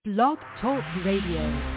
Blog Talk Radio.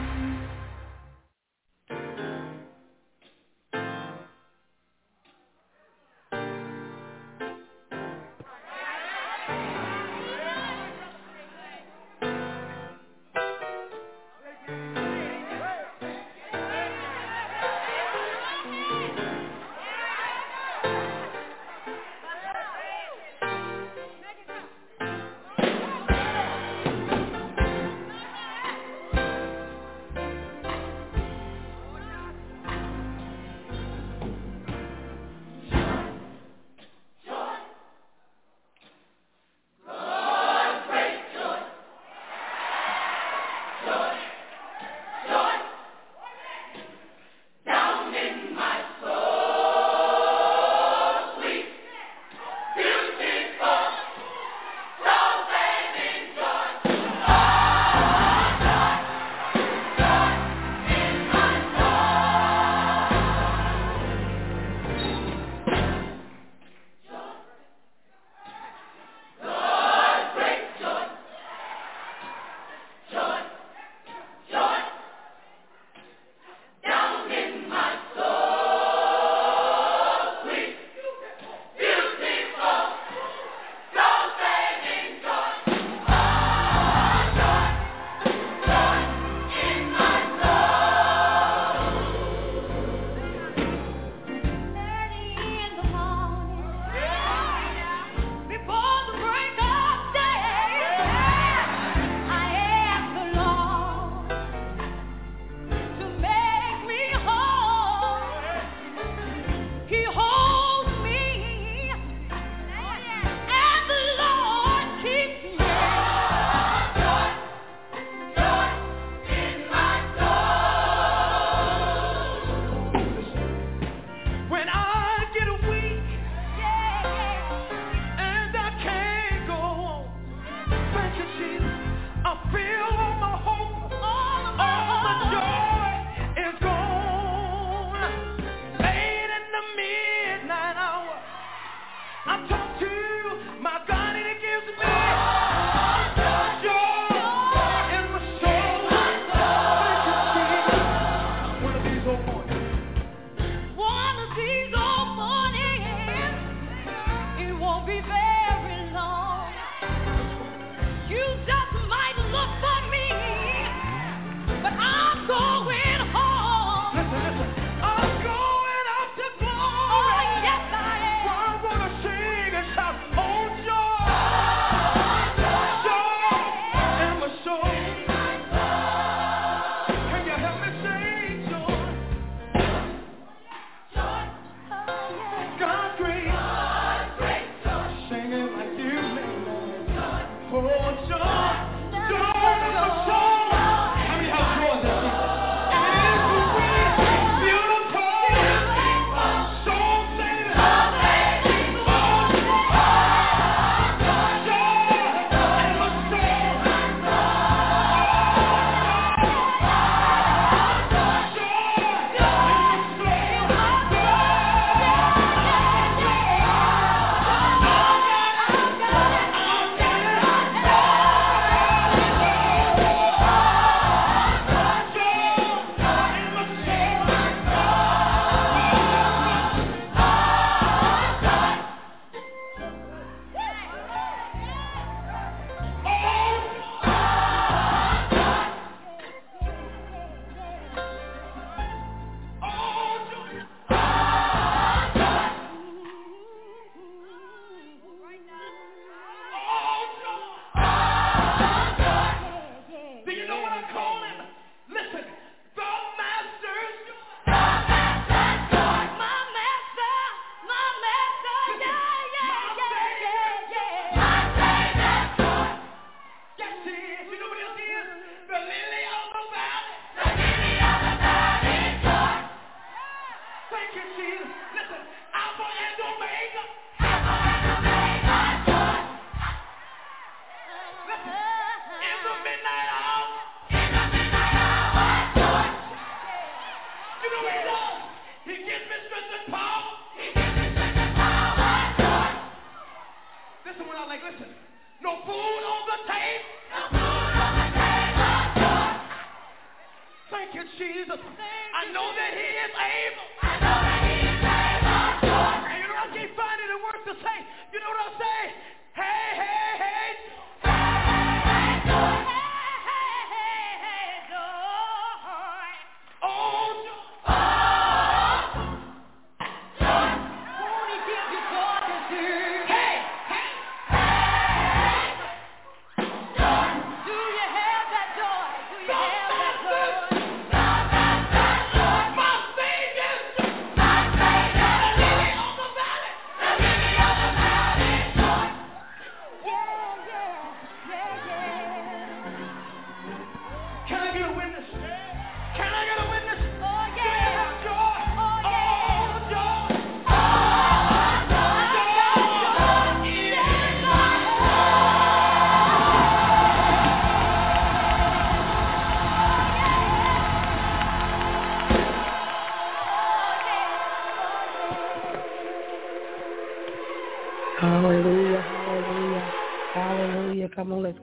Listen, no food on the table. No food on the table.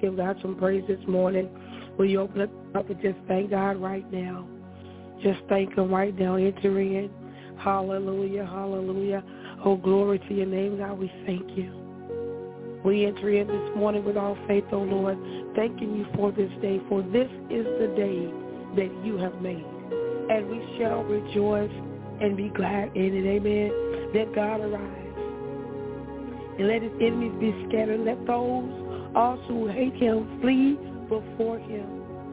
give God some praise this morning? Will you open it up and just thank God right now? Just thank him right now. Enter in. Hallelujah, hallelujah. Oh, glory to your name, God. We thank you. We enter in this morning with all faith, oh Lord, thanking you for this day, for this is the day that you have made, and we shall rejoice and be glad in it. Amen. Let God arise, and let his enemies be scattered. Let those also who hate him flee before him.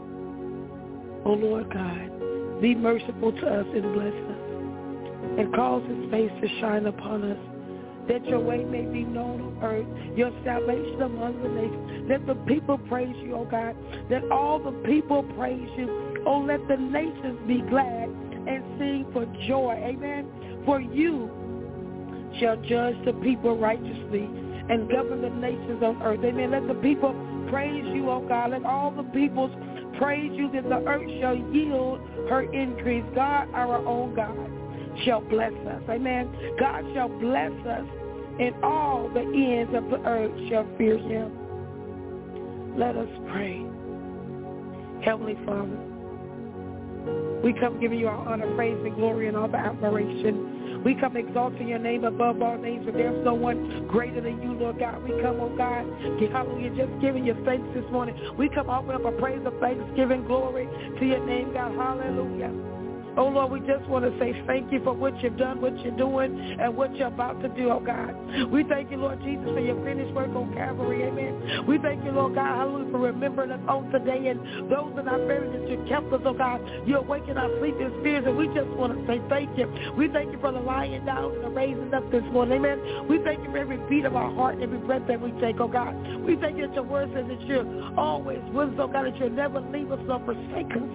Oh Lord God, be merciful to us and bless us, and cause his face to shine upon us, that your way may be known on earth, your salvation among the nations. Let the people praise you, oh God. Let all the people praise you. Oh, let the nations be glad and sing for joy. Amen. For you shall judge the people righteously and govern the nations on earth. Amen. Let the people praise you, oh God. Let all the peoples praise you, that the earth shall yield her increase. God, our own God, shall bless us. Amen. God shall bless us, and all the ends of the earth shall fear him. Let us pray. Heavenly Father, we come giving you our honor, praise, and glory, and all the admiration. We come exalting your name above all names, for there's no one greater than you, Lord God. We come, oh God, hallelujah, just giving you thanks this morning. We come offering up a praise of thanksgiving, glory to your name, God. Hallelujah. Oh, Lord, we just want to say thank you for what you've done, what you're doing, and what you're about to do, oh God. We thank you, Lord Jesus, for your finished work on Calvary, amen. We thank you, Lord God, hallelujah, for remembering us on today, and those in our families that you kept us, oh God. You're awakening our sleeping spirits, and we just want to say thank you. We thank you for the lying down and the raising up this morning, amen. We thank you for every beat of our heart, every breath that we take, oh God. We thank you that your word says that you're always with us, oh God, that you'll never leave us nor forsake us.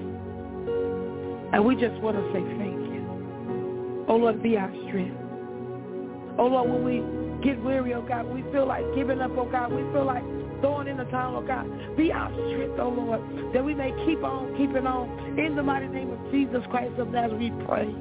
And we just want to say thank you. Oh, Lord, be our strength. Oh, Lord, when we get weary, oh God, we feel like giving up, oh God, we feel like throwing in the towel, oh God, be our strength, oh Lord, that we may keep on keeping on. In the mighty name of Jesus Christ of Nazareth, we pray.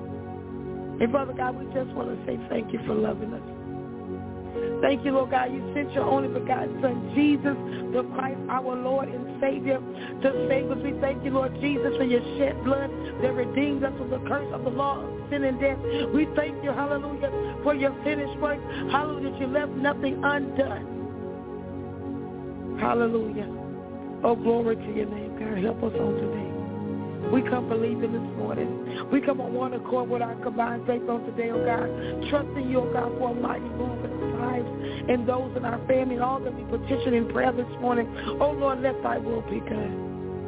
And Father God, we just want to say thank you for loving us. Thank you, Lord God. You sent your only begotten Son, Jesus, the Christ, our Lord and Savior, to save us. We thank you, Lord Jesus, for your shed blood that redeemed us from the curse of the law of sin and death. We thank you, hallelujah, for your finished work. Hallelujah, that you left nothing undone. Hallelujah. Oh, glory to your name, God. Help us on today. We come believing this morning. We come on one accord with our combined faith on today, oh God. Trusting you, oh God, for a mighty move in our lives and those in our family and all that we petition in prayer this morning. Oh Lord, let thy will be done.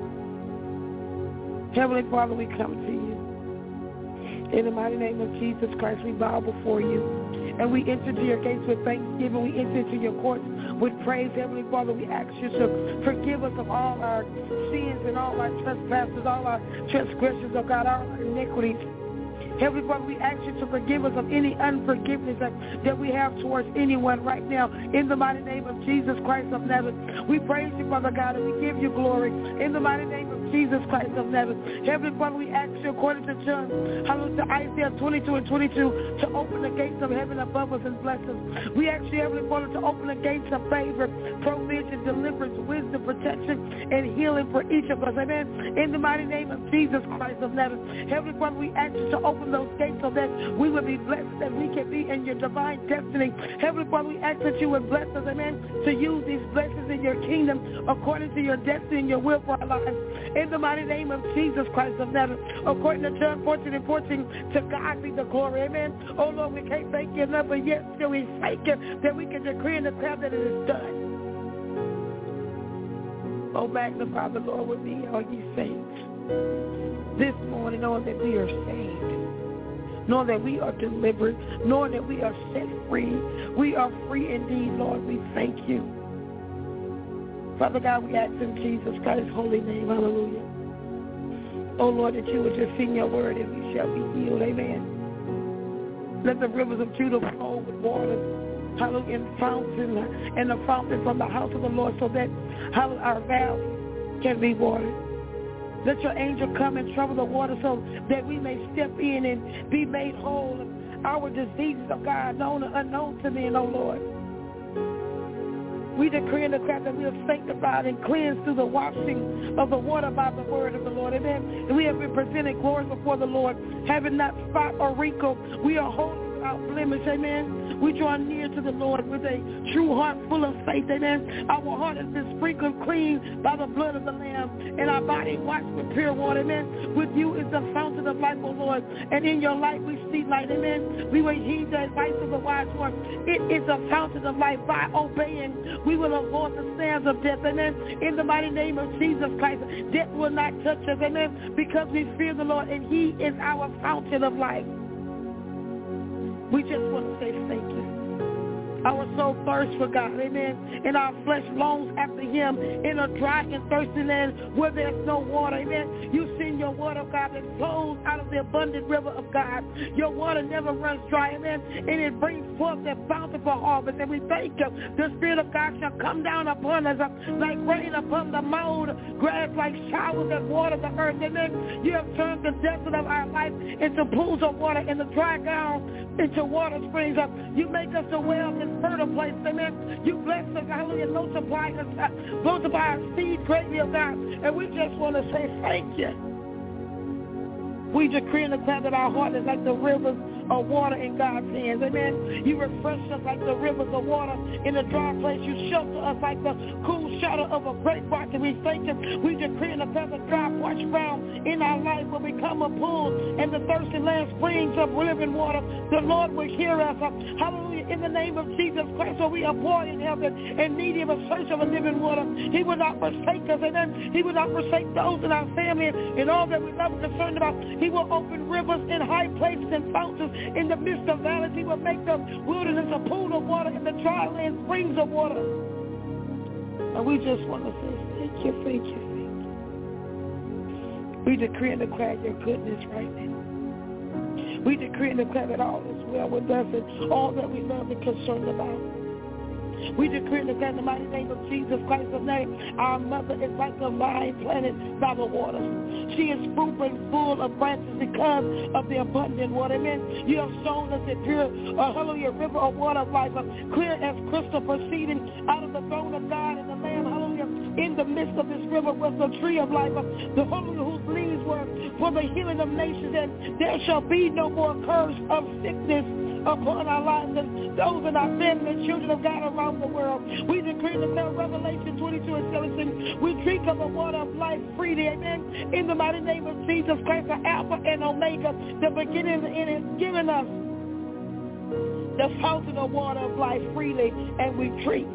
Heavenly Father, we come to you. In the mighty name of Jesus Christ, we bow before you. And we enter to your gates with thanksgiving. We enter into your courts with praise. Heavenly Father, we ask you to forgive us of all our sins and all our trespasses, all our transgressions, oh God, all our iniquities. Heavenly Father, we ask you to forgive us of any unforgiveness that we have towards anyone right now. In the mighty name of Jesus Christ of Nazareth, we praise you, Father God, and we give you glory. In the mighty name of Jesus Christ of Nazareth, Heavenly Father, we ask you, according to John, hallelujah, to Isaiah 22 and 22, to open the gates of heaven above us and bless us. We ask you, Heavenly Father, to open the gates of favor, provision, deliverance, wisdom, protection, and healing for each of us. Amen. In the mighty name of Jesus Christ of Nazareth, Heavenly Father, we ask you to open those gates so that we will be blessed, that we can be in your divine destiny. Heavenly Father, we ask that you would bless us, amen, to use these blessings in your kingdom according to your destiny and your will for our lives. In the mighty name of Jesus Christ of Nazareth, according to John 14 and 14, to God be the glory, amen. Oh Lord, we can't thank you enough, but yet still we thank you that we can decree and declare that it is done. Oh, magnify the Lord with me, all ye saints. This morning, knowing that we are saved, knowing that we are delivered, knowing that we are set free. We are free indeed, Lord. We thank you. Father God, we ask in Jesus Christ's holy name, hallelujah. Oh, Lord, that you would just sing your word and we shall be healed, amen. Let the rivers of Judah flow with water, hallelujah, and the fountain from the house of the Lord, so that our valley can be watered. Let your angel come and trouble the water so that we may step in and be made whole. Our diseases, of God, known and unknown to men, oh Lord. We decree and declare that we are sanctified and cleansed through the washing of the water by the word of the Lord. Amen. And we have been presented glory before the Lord, having not spot or wrinkle. We are holy without blemish. Amen. We draw near to the Lord with a true heart full of faith. Amen. Our heart has been sprinkled clean by the blood of the Lamb, and our body washed with pure water. Amen. With you is the fountain of life, O Lord, and in your light we see light. Amen. We will heed the advice of the wise one. It is a fountain of life. By obeying, we will avoid the snares of death. Amen. In the mighty name of Jesus Christ, death will not touch us. Amen. Because we fear the Lord, and he is our fountain of life. We just want to say thank you. Our soul thirsts for God, amen, and our flesh longs after him in a dry and thirsty land where there's no water, amen. You send your water, God, that flows out of the abundant river of God. Your water never runs dry, amen, and it brings forth that bountiful harvest, and we thank you. The Spirit of God shall come down upon us like rain upon the mown grass, like showers that water the earth, amen. You have turned the desert of our life into pools of water and the dry ground into water springs. You make us a well and fertile place, amen. You bless us, hallelujah, multiply our seed greatly, oh God, and we just want to say thank you. We decree and declare that our heart is like the rivers of water in God's hands. Amen. You refresh us like the rivers of water in a dry place. You shelter us like the cool shadow of a great rock. And we thank you. We decree and declare the dry, parched ground in our life will become a pool, and the thirsty land springs of living water. The Lord will hear us. Hallelujah. In the name of Jesus Christ, so we are poor in heaven and needy of a search of a living water. He will not forsake us. Amen. He will not forsake those in our family and all that we love and concerned about. He will open rivers in high places and fountains in the midst of valleys. He will make the wilderness a pool of water and the dry land springs of water. And we just want to say thank you, thank you, thank you. We decree and declare your goodness right now. We decree and declare that all is well with us and all that we love and concerned about. We decree and declare in the mighty name of Jesus Christ of Nazareth, our mother is like a vine planted by the waters. She is fruitful and full of branches because of the abundant water. Amen. You have shown us a pure, hallelujah, river of water of life, clear as crystal, proceeding out of the throne of God and the Lamb, hallelujah. In the midst of this river was the tree of life, the hallelujah, whose leaves were for the healing of nations, and there shall be no more curse of sickness upon our lives and those in our family and children of God around the world. We decree and declare Revelation 22 and 17. We drink of the water of life freely, amen. In the mighty name of Jesus Christ, the Alpha and Omega, the beginning and the end, has given us the fountain of water of life freely, and we drink.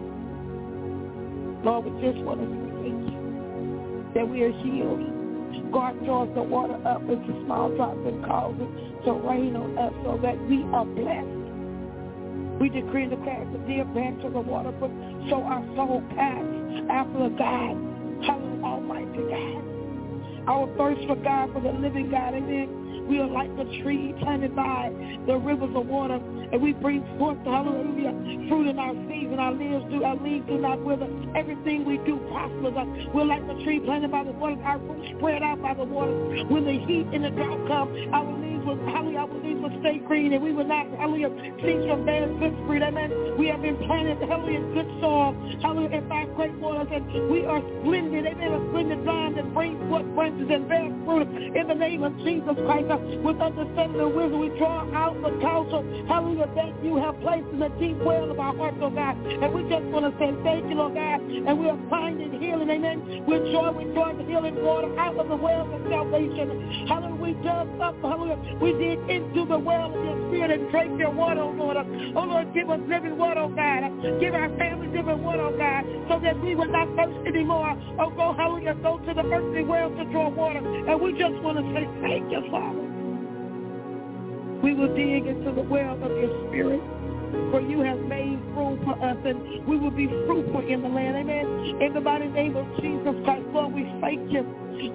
Lord, we just want to say thank you that we are healed. God draws the water up into small drops and causes it to rain on us so that we are blessed. We decree and declare the dear branch of the water, so our soul pants after God, hallelujah, Almighty God. Our thirst for God, for the living God, amen. We are like the tree planted by the rivers of water, and we bring forth, hallelujah, fruit in our season. Our leaves do not wither. Everything we do prospers. We're like the tree planted by the water. Our roots spread out by the water. When the heat and the drought come, our leaves will stay green, and we will not, hallelujah, cease from bearing good fruit. Amen. We have been planted, hallelujah, in good soil, hallelujah, and by great waters, and we are splendid, amen, a splendid vine that brings forth branches and bears fruit in the name of Jesus Christ. With understanding and wisdom, we draw out the counsel, hallelujah, that you have placed in the deep well of our hearts, oh God. And we just want to say thank you, Lord God. And we are finding healing, amen. With joy, we draw the healing water out of the wells of salvation. Hallelujah, we dug up, hallelujah, we dig into the well of your spirit and drank your water, oh Lord. Oh Lord, give us living water, oh God. Give our families living water, oh God, so that we will not thirst anymore. Oh, go, hallelujah, go to the earthly wells to draw water. And we just want to say thank you, Father. We will dig into the well of your spirit, for you have made room for us, and we will be fruitful in the land. Amen. In the mighty name of Jesus Christ, Lord, we thank you.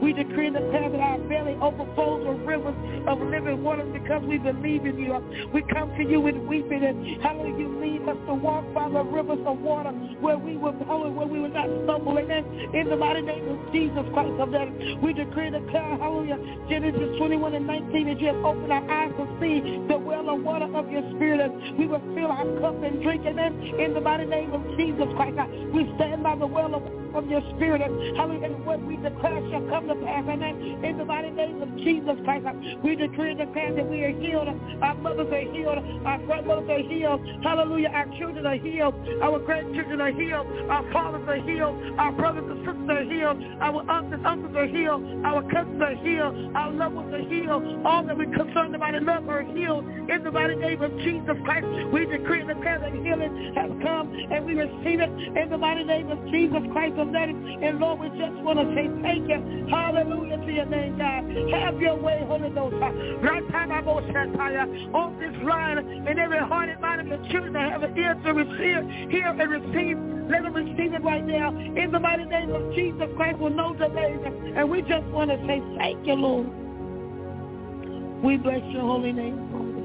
We decree and declare that our belly overflows with rivers of living waters because we believe in you. We come to you with weeping, and hallelujah, you lead us to walk by the rivers of water where we will not stumble. Amen. In the mighty name of Jesus Christ of Nazareth, we decree and declare, hallelujah, Genesis 21:19, that you have opened our eyes to see the well of water of your spirit, and we will fill our cup and drink. Amen. In the mighty name of Jesus Christ, we stand by the well of your spirit, and hallelujah, and what we declare shall come to pass. Amen. In the mighty name of Jesus Christ, we decree and declare that we are healed. Our mothers are healed. Our grandmothers are healed. Hallelujah. Our children are healed. Our grandchildren are healed. Our fathers are healed. Our brothers and sisters are healed. Our aunts and uncles are healed. Our cousins are healed. Our loved ones are healed. All that we concerned about and love are healed. In the mighty name of Jesus Christ, we decree and declare that healing has come, and we receive it in the mighty name of Jesus Christ of Nazareth. And Lord, we just want to say thank you. Hallelujah to your name, God. Have your way, Holy Ghost. Right time I go on this line, and every heart and mind of your children that have an ear to receive, hear and receive. Let them receive it right now. In the mighty name of Jesus Christ with no delays. And we just want to say thank you, Lord. We bless your holy name, Father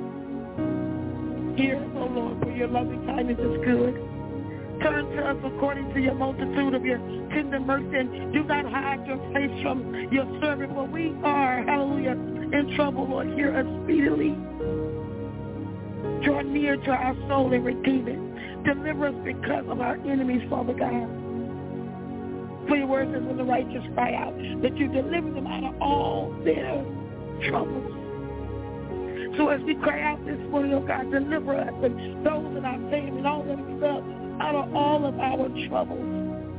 God. Hear us, oh Lord, for your loving kindness is good. Turn to us according to your multitude of your tender mercy, and do not hide your face from your servant, for we are, hallelujah, in trouble, Lord. Hear us speedily. Draw near to our soul and redeem it. Deliver us because of our enemies, Father God. For your word says when the righteous cry out, that you deliver them out of all their troubles. So as we cry out this morning, oh God, deliver us and those in our family and all that we love out of all of our troubles.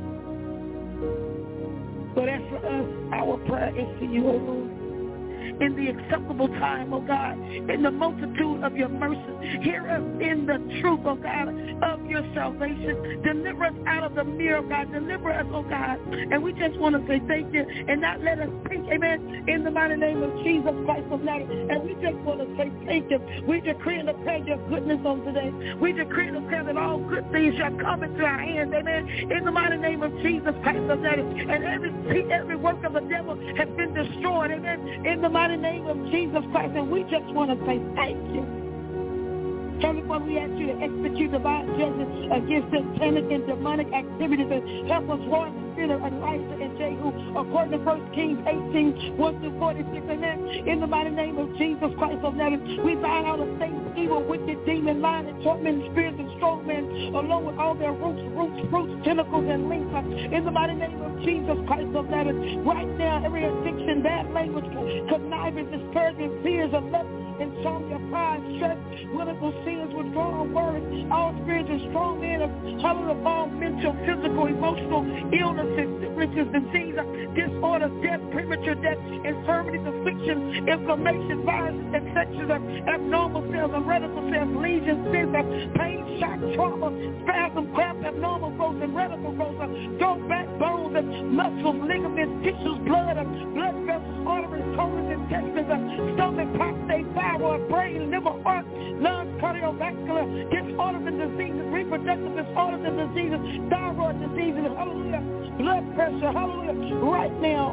But as for us, our prayer is to you, O Lord. In the acceptable time, oh God, in the multitude of your mercy, hear us in the truth, oh God, of your salvation. Deliver us out of the mirror, God. Deliver us, oh God. And we just want to say thank you and not let us think, amen, in the mighty name of Jesus Christ of Nazareth. And we just want to say thank you. We decree and declare your goodness on today. We decree and declare that all good things shall come into our hands, amen, in the mighty name of Jesus Christ of Nazareth. And every work of the devil has been destroyed, amen, in the mighty name of Jesus Christ. And we just want to say thank you. Heavenly Father, we ask you to execute divine judgment against satanic and demonic activities, and help us war in the spirit of Elijah and Jehu, according to 1 Kings 18, 1-46. Amen. In the mighty name of Jesus Christ of Nazareth, we bind all of Satan's evil, wicked, demon, lying, and tormenting spirits and strong men, along with all their roots, fruits, tentacles, and links. In the mighty name of Jesus Christ of Nazareth, right now, every addiction, bad language, conniving, discouragement, fears of lust, insomnia, pride, stress, willful sins, withdrawal, worries, all spirits and strong men of all mental, physical, emotional illnesses, sicknesses, disease, disorders, death, premature death, infirmities, afflictions, inflammation, viruses, infections, abnormal cells, radical cells, lesions, cysts, pain, shock, trauma, spasm, cramp, abnormal growth, and radical growth, throat, back, bones, and muscles, ligaments, tissues, blood vessels, arteries, colons, intestines, stomach, prostate, thyroid, brain, liver, heart, lungs, cardiovascular disorders and diseases, reproductive disorders and diseases, thyroid diseases, hallelujah, blood pressure, hallelujah, right now,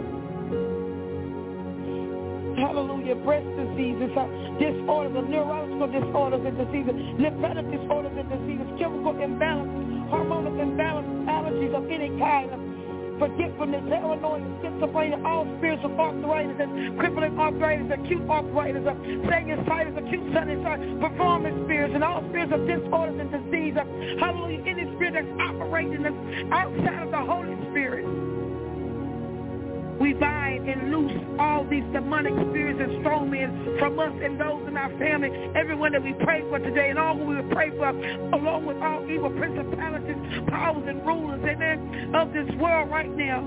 hallelujah, breast diseases, disorders, neurological disorders and diseases, lymphatic disorders and diseases, chemical imbalances, hormonal imbalances, allergies of any kind, forgetfulness, paranoia, schizophrenia, all spiritual arthritis and crippling arthritis, acute arthritis, sinusitis, acute sinusitis, performance spirits, and all spirits of disorders and disease. Hallelujah, any spirit that's operating that's outside of the Holy Spirit. We bind and loose all these demonic spirits and strong men from us and those in our family, everyone that we pray for today and all who we will pray for, along with all evil principalities, powers, and rulers, amen, of this world right now.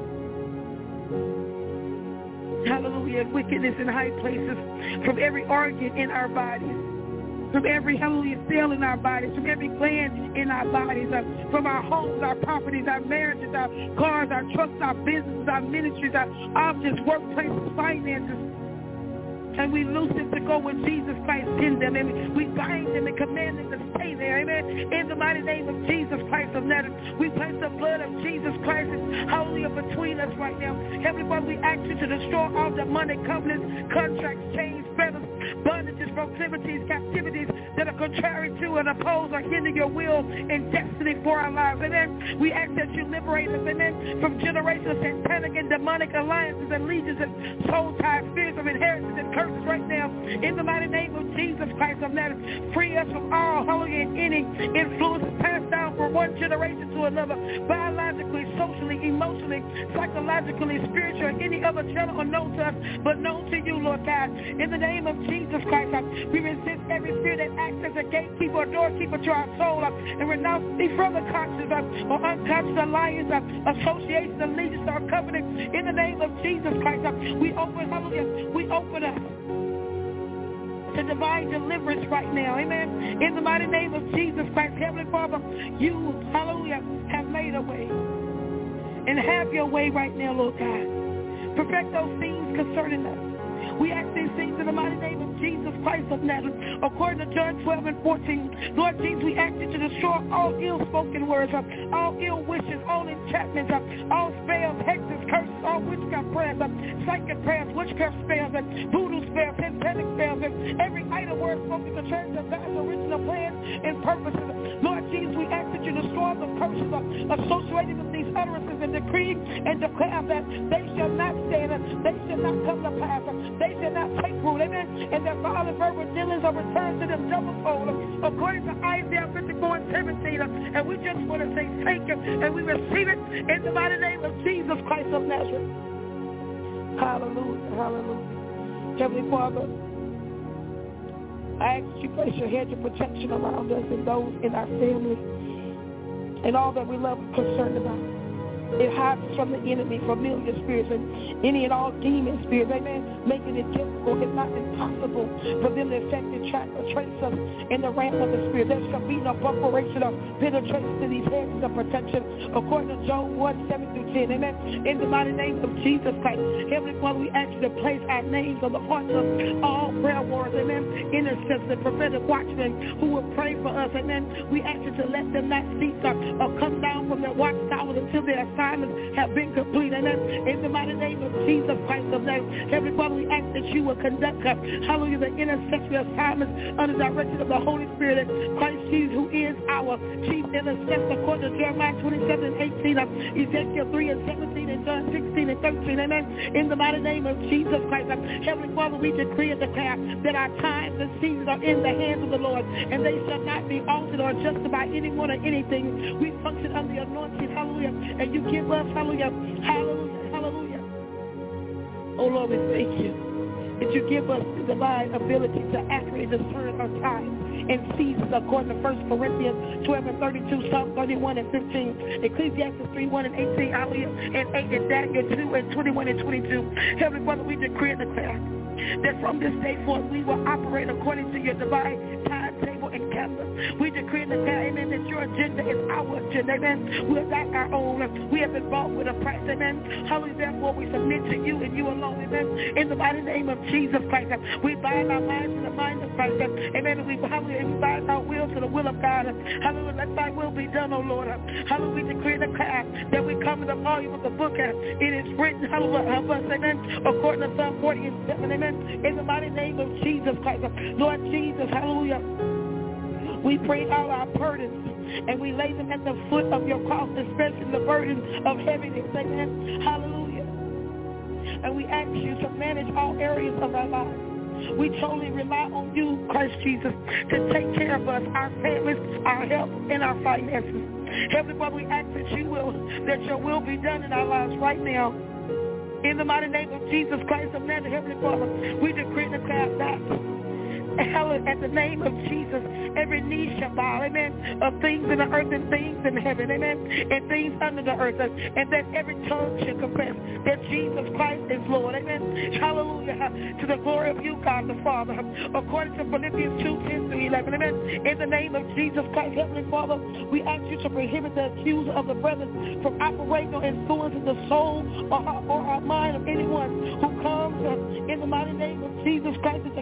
Hallelujah, wickedness in high places, from every organ in our bodies, from every, hallelujah, cell in our bodies, from every gland in our bodies, from our homes, our properties, our marriages, our cars, our trucks, our businesses, our ministries, our objects, workplaces, finances, and we loose them to go with Jesus Christ in them, and we bind them and command them to stay there, amen. In the mighty name of Jesus Christ of Nazareth, we place the blood of Jesus Christ, hallelujah, between us right now. Heavenly Father, we ask you to destroy all demonic covenants, contracts, chains, fetters, bondages, proclivities, captivities that are contrary to and oppose or hinder your will and destiny for our lives, amen. We ask that you liberate us, amen, from generational satanic and demonic alliances and legions and soul ties, spirits of inheritance and curses right now. In the mighty name of Jesus Christ of Nazareth, free us from all, hallelujah, any influences passed down from one generation to another, biologically, socially, emotionally, psychologically, spiritually, any other channel unknown to us, but known to you, Lord God. In the name of Jesus Christ, we resist every spirit that acts as a gatekeeper or doorkeeper to our soul, and renounce any further conscious or unconscious alliance, association, allegiance, or covenant. In the name of Jesus Christ, we open, hallelujah, we open us to divine deliverance right now, amen. In the mighty name of Jesus Christ, Heavenly Father, you, hallelujah, have made a way. And have your way right now, Lord God. Perfect those things concerning us. We ask these things in the mighty name of Jesus Christ of Nazareth, according to John 12 and 14. Lord Jesus, we ask you to destroy all ill-spoken words, all ill wishes, all enchantments, all spells, hexes, curses, all witchcraft prayers, psychic prayers, witchcraft spells, voodoo spells, satanic spells, and every idle word spoken contrary to God's original plans and purposes. Lord Jesus, we ask that you destroy the curses associated with these utterances and decree and declare that they shall not stand, they shall not come to pass, they shall not take root, amen, and their violent verbal dealings are returned to them double-fold, according to Isaiah 54 and 17, and we just want to say thank you, and we receive it in the mighty name of Jesus Christ of Nazareth. Hallelujah, hallelujah. Heavenly Father, I ask that you place your hedge of protection around us and those in our family and all that we love and concerned about. It hides us from the enemy, familiar spirits, and any and all demon spirits, amen, making it difficult, if not impossible, for them to affect and track or trace us in the realm of the spirit. There shall be no preparation or penetration to these hedges of protection, according to Job 1:7-10, amen. In the mighty name of Jesus Christ, Heavenly Father, we ask you to place our names on the hearts of all prayer warriors, amen, intercessors, prophetic watchmen who will pray for us, amen. We ask you to let them not cease or come down from their watchtowers until their assignments have been complete. Amen. In the mighty name of Jesus Christ of Nazareth, Heavenly Father, we ask that you will conduct, hallelujah, the intercessory assignments under the direction of the Holy Spirit and Christ Jesus, who is our chief intercessor, according to Jeremiah 27:18, Ezekiel 3:17, and John 16:13. Amen. In the mighty name of Jesus Christ, Heavenly Father, we decree and declare that our times and seasons are in the hands of the Lord, and they shall not be altered or adjusted by anyone or anything. We function under the anointing, hallelujah, and you give us, hallelujah, hallelujah, hallelujah. Oh Lord, we thank you that you give us the divine ability to accurately discern our times and seasons, according to 1 Corinthians 12:32, Psalm 31:15, Ecclesiastes 3:1-18, hallelujah, and 8, and Daniel 2:21-22. Heavenly Father, we decree and declare that from this day forth we will operate according to your divine timetable and calendar. We decree and declare, amen, that your agenda is our agenda, amen. We are not our own. We have been bought with a price, amen. Hallelujah, therefore we submit to you and you alone, amen. In the mighty name of Jesus Christ, we bind our minds to the mind of Christ, amen. And we bind our will to the will of God. Hallelujah, let thy will be done, O Lord. Hallelujah, we decree and declare that we come in the volume of the book. It is written, hallelujah, help us, amen, according to Psalm 40:7, amen. In the mighty name of Jesus Christ, Lord Jesus, hallelujah, we bring all our burdens and we lay them at the foot of your cross, especially the burdens of heaviness, amen, hallelujah. And we ask you to manage all areas of our lives. We totally rely on you, Christ Jesus, to take care of us, our families, our health, and our finances. Heavenly Father, we ask that your will be done in our lives right now. In the mighty name of Jesus Christ of Nazareth, Heavenly Father, we decree and declare that at the name of Jesus, every knee shall bow, amen, of things in the earth and things in heaven, amen, and things under the earth, and that every tongue shall confess that Jesus Christ is Lord, amen, hallelujah, to the glory of you, God the Father, according to Philippians 2:10-11, amen. In the name of Jesus Christ, Heavenly Father, we ask you to prohibit the accuser of the brethren from operating or influencing the soul or our mind of anyone who comes in the mighty name of Jesus Christ.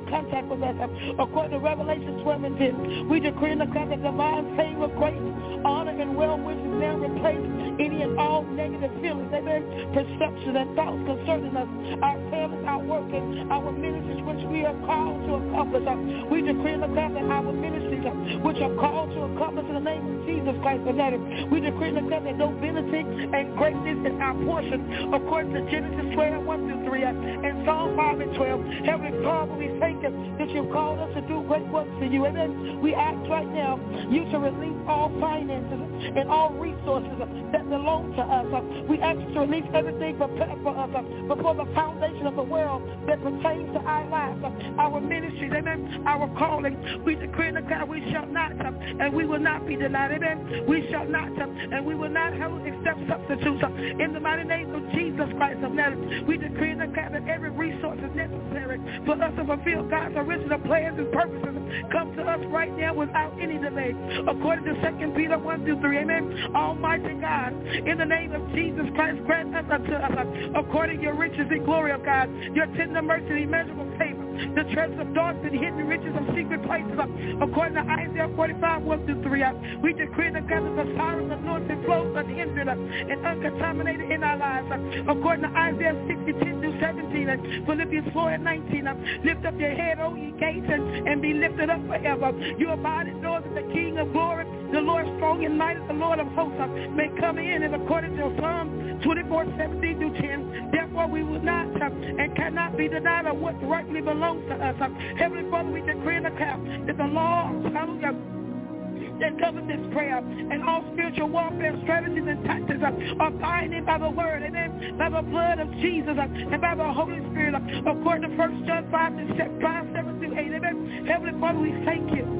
contact with us. According to Revelation 12 and 10, we decree and declare that divine favor, grace, honor, and well wishes now replace any and all negative feelings, amen, perception and thoughts concerning us, our families, our work, and our ministries which we are called to accomplish. We decree and declare that our ministries which are called to accomplish in the name of Jesus Christ of Nazareth. We decree and declare that nobility and greatness is our portion according to Genesis 12, 1 through 3, and Psalm 5 and 12. Heavenly Father, we thank you that you've called us to do great works for you. Amen. We ask right now you to release all finances and all resources that belong to us. We ask you to release everything prepared for us before the foundation of the world that pertains to our lives, our ministries, amen, our calling. We decree and declare we shall not and we will not be denied, amen. We shall not and we will not accept substitutes in the mighty name of Jesus Christ of Nazareth. We decree and declare that every resource is necessary for us to fulfill God's original plans and purposes come to us right now without any delay. According to 2 Peter 1 through 3, amen. Almighty God, in the name of Jesus Christ, grant us unto us, according to your riches and glory of God, your tender mercy and immeasurable favor, the treasures of darkness and hidden riches of secret places, according to Isaiah 45, 1 through 3. We decree and declare that the sorrows of anointing flows unhindered and uncontaminated in our lives, according to Isaiah 60, 10 through 17, and Philippians 4 and 19. Lift up your head, O ye gates, and be lifted up forever. You abide in doors of the King of glory, the Lord strong and mighty, the Lord of hosts, may come in, and according to Psalm 24, 17 through 10, therefore we will not and cannot be denied of what rightly belongs to us. Heavenly Father, we decree and declare that the laws, hallelujah, that govern this prayer and all spiritual warfare strategies and tactics are binding by the word, amen, by the blood of Jesus and by the Holy Spirit, according to 1 John 5, 7 through 8, amen. Heavenly Father, we thank you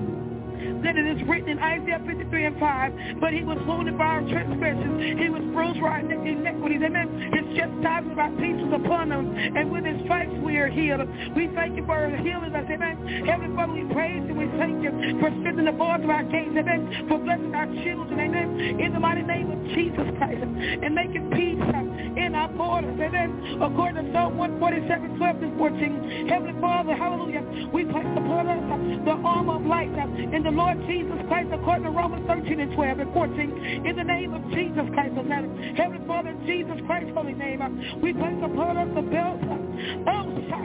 that it is written in Isaiah 53 and 5, but he was wounded for our transgressions, he was bruised for our iniquities, amen. His chastisement of our peace was upon him, and with his stripes we are healed. We thank you for healing us, amen. Heavenly Father, we praise you, we thank you for strengthening the bars of our gates, amen, for blessing our children, amen, in the mighty name of Jesus Christ, and making peace in our borders, amen, according to Psalm 147, 12 through 14. Heavenly Father, hallelujah, we place upon us the armor of light in the Lord Jesus Christ, according to Romans 13 and 12 and 14, in the name of Jesus Christ of Nazareth. Heavenly Father, in Jesus Christ's holy name, we place upon us the belt of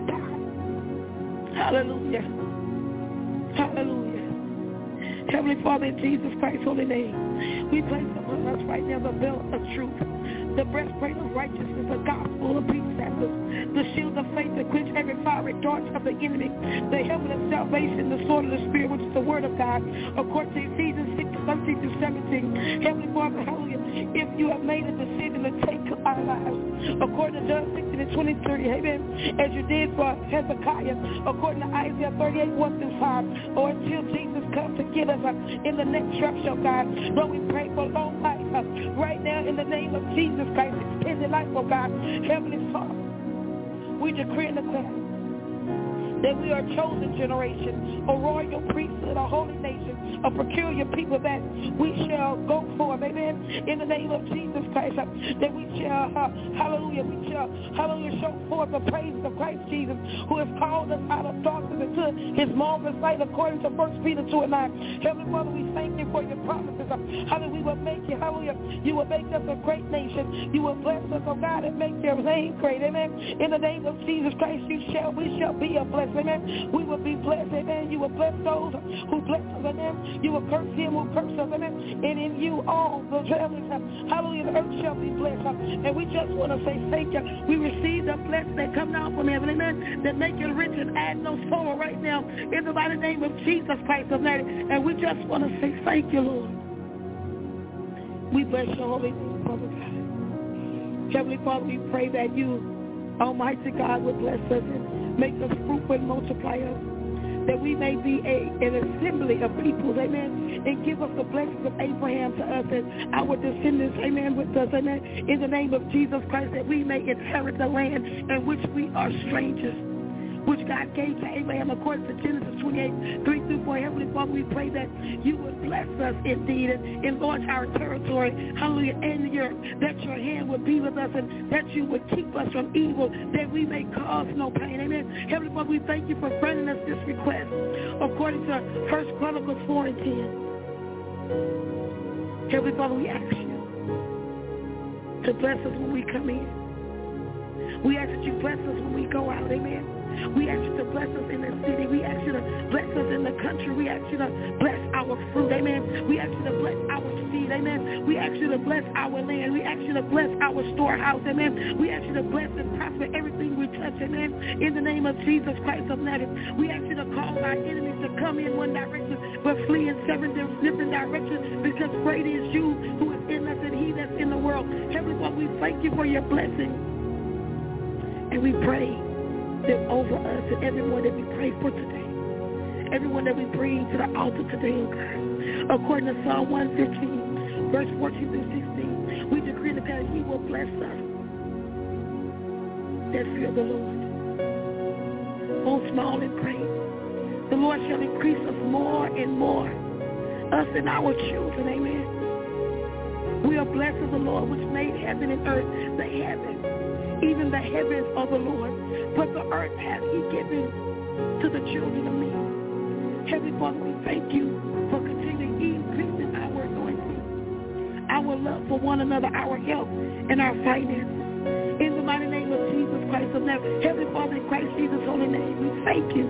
Satan. Hallelujah. Hallelujah. Heavenly Father, in Jesus Christ's holy name, we place upon us right now the belt of truth, the breastplate of righteousness, the gospel of peace, the shield of faith that quench every fiery dart of the enemy, the helmet of salvation, the sword of the Spirit, which is the word of God, according to Ephesians 6, 13 to 17. Heavenly Father, hallelujah, if you have made a decision to take our lives, according to John 16 and 23, amen, as you did for Hezekiah, according to Isaiah 38, 1 through 5, or until Jesus comes to get us in the next rapture, God. Lord, we pray for long life right now in the name of Jesus Christ, extended life, oh God. Heavenly Father, we decree and declare that we are a chosen generation, a royal priesthood, a holy nation, a peculiar people that we shall go forth, amen, in the name of Jesus Christ, that we shall, hallelujah, show forth the praises of Christ Jesus, who has called us out of darkness into his marvelous light, according to 1 Peter 2 and 9. Heavenly Father, we thank you for your promises, hallelujah, we will make you, hallelujah, you will make us a great nation, you will bless us, oh God, and make your name great, amen, in the name of Jesus Christ, we shall be a blessing. Amen. We will be blessed, amen. You will bless those who bless us, amen. You will curse him who curse us, amen. And in you all the families, hallelujah, the earth shall be blessed. And we just want to say thank you. We receive the blessing that come down from heaven, amen, that make it rich and add no sorrow right now in the mighty name of Jesus Christ of Nazareth. And we just want to say thank you, Lord. We bless your holy name, Father God. Heavenly Father, we pray that you, Almighty God, would bless us and make us fruitful and multiply us, that we may be an assembly of peoples, amen, and give us the blessings of Abraham to us and our descendants, amen, with us, amen, in the name of Jesus Christ, that we may inherit the land in which we are strangers. which God gave to Abraham according to Genesis 28, 3-4. Heavenly Father, we pray that you would bless us indeed and enlarge our territory, hallelujah, and that your hand would be with us and that you would keep us from evil, that we may cause no pain. Amen. Heavenly Father, we thank you for granting us this request according to 1 Chronicles 4:10. Heavenly Father, we ask you to bless us when we come in. We ask that you bless us when we go out. Amen. We ask you to bless us in the city. We ask you to bless us in the country. We ask you to bless our fruit. Amen. We ask you to bless our seed. Amen. We ask you to bless our land. We ask you to bless our storehouse. Amen. We ask you to bless and prosper everything we touch. Amen. In the name of Jesus Christ of Nazareth, we ask you to cause our enemies to come in one direction but flee in seven different directions, because great is you who is in us and he that's in the world. Heavenly Father, we thank you for your blessing. And we pray them over us and everyone that we pray for today, everyone that we bring to the altar today, oh God. According to Psalm 115, verse 14-16, we decree and declare he will bless us that fear the Lord, both small and great. The Lord shall increase us more and more, us and our children, amen. We are blessed of the Lord, which made heaven and earth. The heavens, even the heavens are the Lord, but the earth has he given to the children of men. Heavenly Father, we thank you for continuing increasing our anointing, our love for one another, our health, and our finances. In the mighty name of Jesus Christ of Nazareth, Heavenly Father, in Christ Jesus' holy name, we thank you.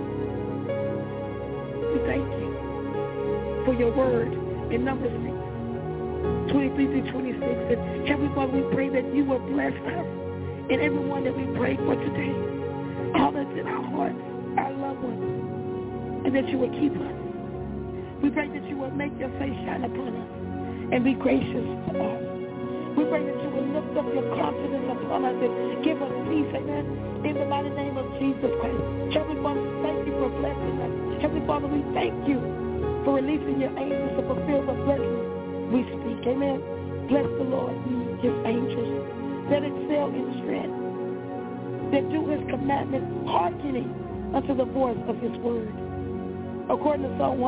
We thank you for your word in Numbers 6:23-26. And Heavenly Father, we pray that you will bless us and everyone that we pray for today, all that's in our hearts, our loved ones, and that you will keep us. We pray that you will make your face shine upon us and be gracious to us. We pray that you will lift up your confidence upon us and give us peace, amen, in the mighty name of Jesus Christ. Heavenly Father, we thank you for blessing us. Heavenly Father, we thank you for releasing your angels to fulfill the blessings we speak, amen. Bless the Lord, his angels that excel in strength, that do his commandments, hearkening unto the voice of his word. According to Psalm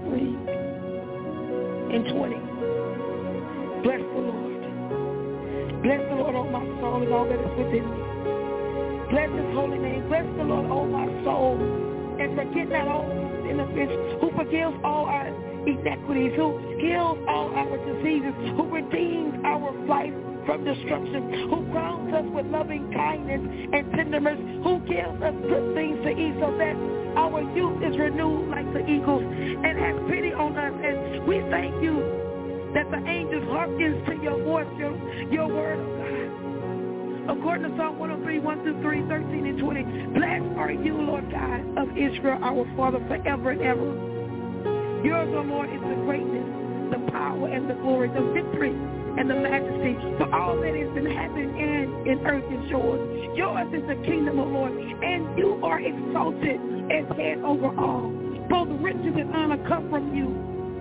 103:20. Bless the Lord. Bless the Lord, O my soul, and all that is within me. Bless his holy name. Bless the Lord, O my soul, and forget not all his benefits, who forgives all our iniquities, who heals all our diseases, who redeems our life from destruction, who crowns us with loving kindness and tenderness, who gives us good things to eat so that our youth is renewed like the eagles, and has pity on us. And we thank you that the angels hearken to your voice, your word, oh God. According to Psalm 103:1-3, 13 and 20, blessed are you, Lord God of Israel, our Father, forever and ever. Yours, O Lord, is the greatness, the power, and the glory, the victory, and the majesty. For all that is in heaven and in earth is yours. Yours is the kingdom, O Lord, and you are exalted as head over all. Both riches and honor come from you,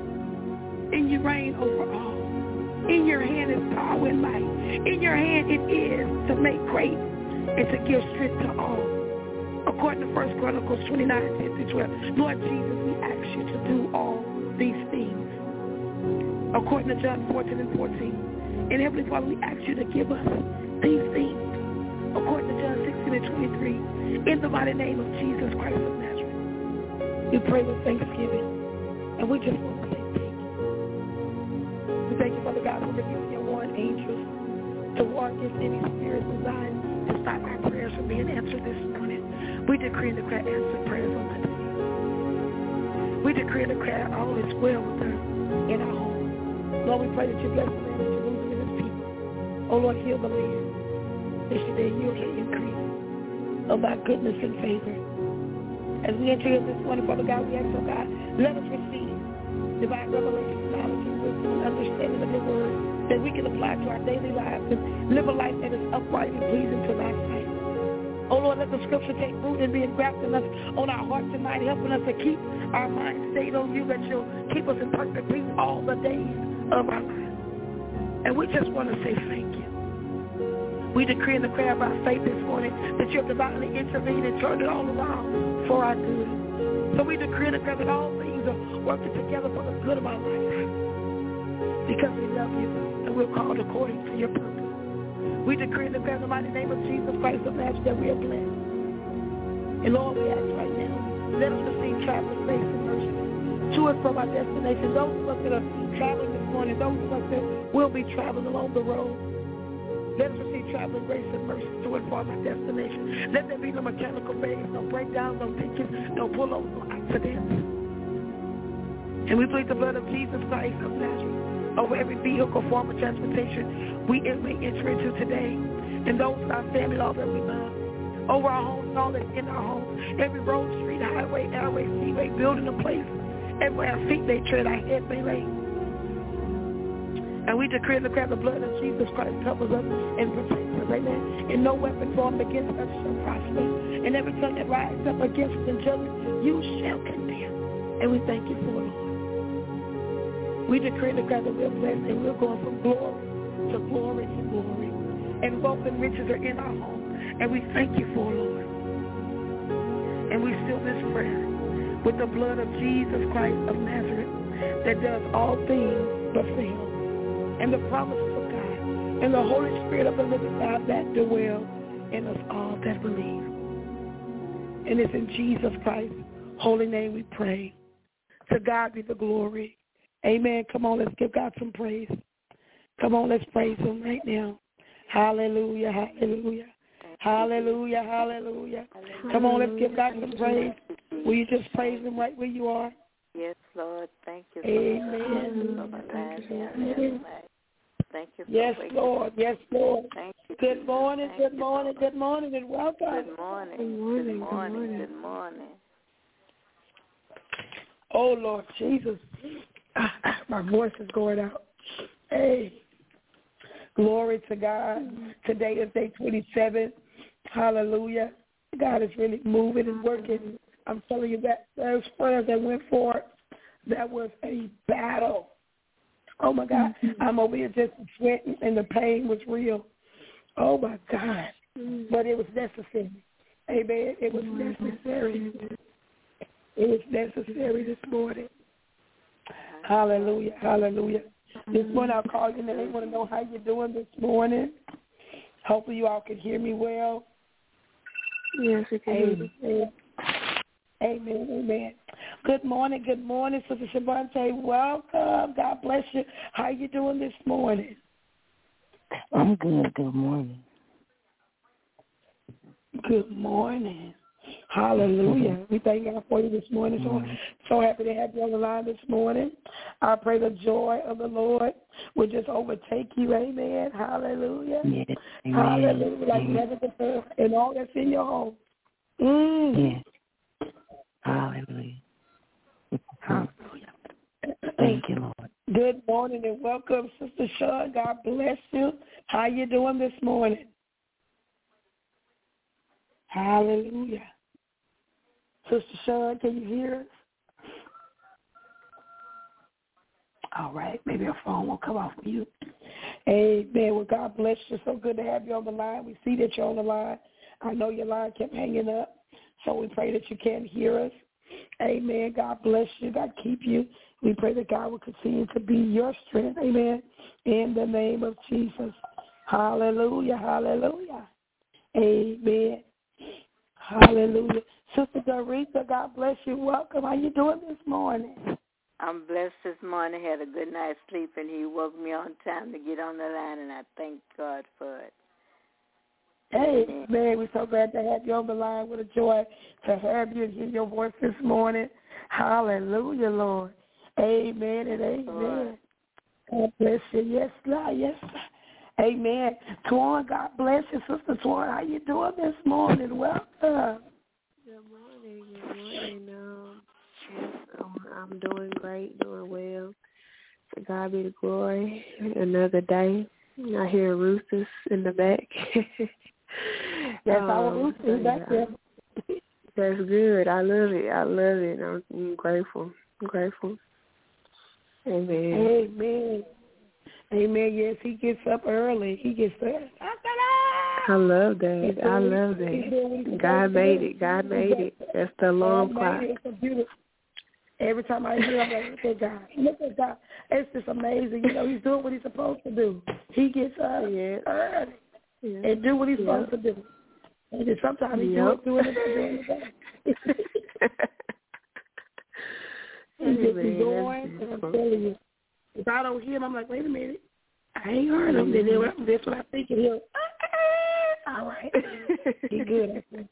and you reign over all. In your hand is power and might. In your hand it is to make great and to give strength to all. According to 1 Chronicles 29:10-12, Lord Jesus, we ask you to do all these things. According to John 14:14. And Heavenly Father, we ask you to give us these things. According to John 16:23. In the mighty name of Jesus Christ of Nazareth. We pray with thanksgiving. And we just want to say thank you. We thank you, Father God, for releasing your warring angels to war against any spirits designed to stop our prayers from being answered this morning. We decree and declare answered prayers on today. We decree and declare all is well with us in our home. Lord, we pray that you bless the land of Jerusalem and his people. Oh, Lord, heal the land. This day yield your increase of thy goodness and favor. As we enter in this morning, Father God, we ask, oh God, let us receive divine revelation, knowledge, and wisdom and understanding of your word that we can apply to our daily lives and live a life that is upright and pleasing to thy sight. Oh, Lord, let the scripture take root and be engrafted us on our hearts tonight, helping us to keep our minds stayed on you, that you'll keep us in perfect peace all the days of our lives. And we just want to say thank you. We decree and declare by faith this morning that you have divinely intervened and turned it all around for our good. So we decree and declare that all things are working together for the good of our life because we love you and we're called according to your purpose. We decree and declare in the mighty name of Jesus Christ of Nazareth that we are blessed. And Lord, we ask right now, let us receive traveling grace and mercy to us from our destination. Those of us that are traveling this morning, those of us that will be traveling along the road, let us receive traveling grace and mercy to and from our destination. Let there be no mechanical failures, no breakdowns, no ditches, no pullovers, no accidents. And we plead the blood of Jesus Christ of Nazareth over every vehicle, form of transportation we may enter into today. And those in our family, all that we love. Over our homes, all that's in our homes. Every road, street, highway, airway, seaway, building a place. Everywhere our feet may tread, our head may lay. And we decree and declare the blood of Jesus Christ covers us and protects us. Amen. And no weapon formed against us shall prosper. And every tongue that rises up against us in judgment, you shall condemn. And we thank you for it, Lord. We decree and declare that we're blessed and we're going from glory to glory to glory. And wealth and riches are in our home. And we thank you for it, Lord. And we seal this prayer with the blood of Jesus Christ of Nazareth that does all things but fail. And the promises of God and the Holy Spirit of the living God that dwell in us all that believe. And it's in Jesus Christ's holy name we pray. To God be the glory. Amen. Come on, let's give God some praise. Come on, let's praise him right now. Hallelujah, hallelujah. Hallelujah, hallelujah. Come on, let's give God some praise. Will you just praise him right where you are? Yes, Lord. Thank you. Amen. Thank you. Yes, Lord. Yes, Lord. Thank you. Good morning, good morning, good morning, and welcome. Good morning. Good morning. Good morning. Oh, Lord Jesus. My voice is going out. Hey. Glory to God. Today is day 27. Hallelujah. God is really moving and working. I'm telling you that those prayers that went forth, that was a battle. Oh, my God. I'm over here just sweating, and the pain was real. Oh, my God. But it was necessary. Amen. It was necessary. It was necessary this morning. Hallelujah. Hallelujah. This morning I'll call you and I want to know how you're doing this morning. Hopefully you all can hear me well. Yes, we can hear you. Amen, amen. Good morning, Sister Shavante. Welcome. God bless you. How you doing this morning? I'm good. Good morning. Good morning. Hallelujah. We thank God for you this morning. So happy to have you on the line this morning. I pray the joy of the Lord will just overtake you. Amen. Hallelujah. Yes. Hallelujah. Like never before. And all that's in your home. Yes. Hallelujah. Hallelujah. Thank you, Lord. Good morning and welcome, Sister Shawn. God bless you. How you doing this morning? Hallelujah. Sister Shawn, can you hear us? All right. Maybe a phone will come off for you. Amen. Well, God bless you. So good to have you on the line. We see that you're on the line. I know your line kept hanging up, so we pray that you can hear us. Amen. God bless you. God keep you. We pray that God will continue to be your strength. Amen. In the name of Jesus. Hallelujah. Hallelujah. Amen. Hallelujah. Sister Doretha, God bless you. Welcome. How you doing this morning? I'm blessed this morning. Had a good night's sleep, and he woke me on time to get on the line, and I thank God for it. Hey, man, we're so glad to have you on the line. What a joy to have you and hear your voice this morning. Hallelujah, Lord. Amen and amen. God bless you. Yes, Lord. Yes, Lord. Amen. Twan, God bless you. Sister Twan, how you doing this morning? Welcome. Good morning. Good morning. I'm doing great, doing well. To God be the glory. Another day. I hear roosters in the back. That's our rooster back there. That's good. I love it. I'm grateful. Amen. Amen. Amen. Yes, he gets up early. He gets up. I love that. I love that. God made it. God made it. That's the alarm clock. Every time I hear him, I'm like, look at God. Look at God. It's just amazing. You know, he's doing what he's supposed to do. He gets up early and do what he's supposed to do. And then sometimes he do it during the day. He just be going, and I'm telling you, if I don't hear him, I'm like, wait a minute. I ain't heard him. Then that's what I think. And he'll, all right. He good, I think.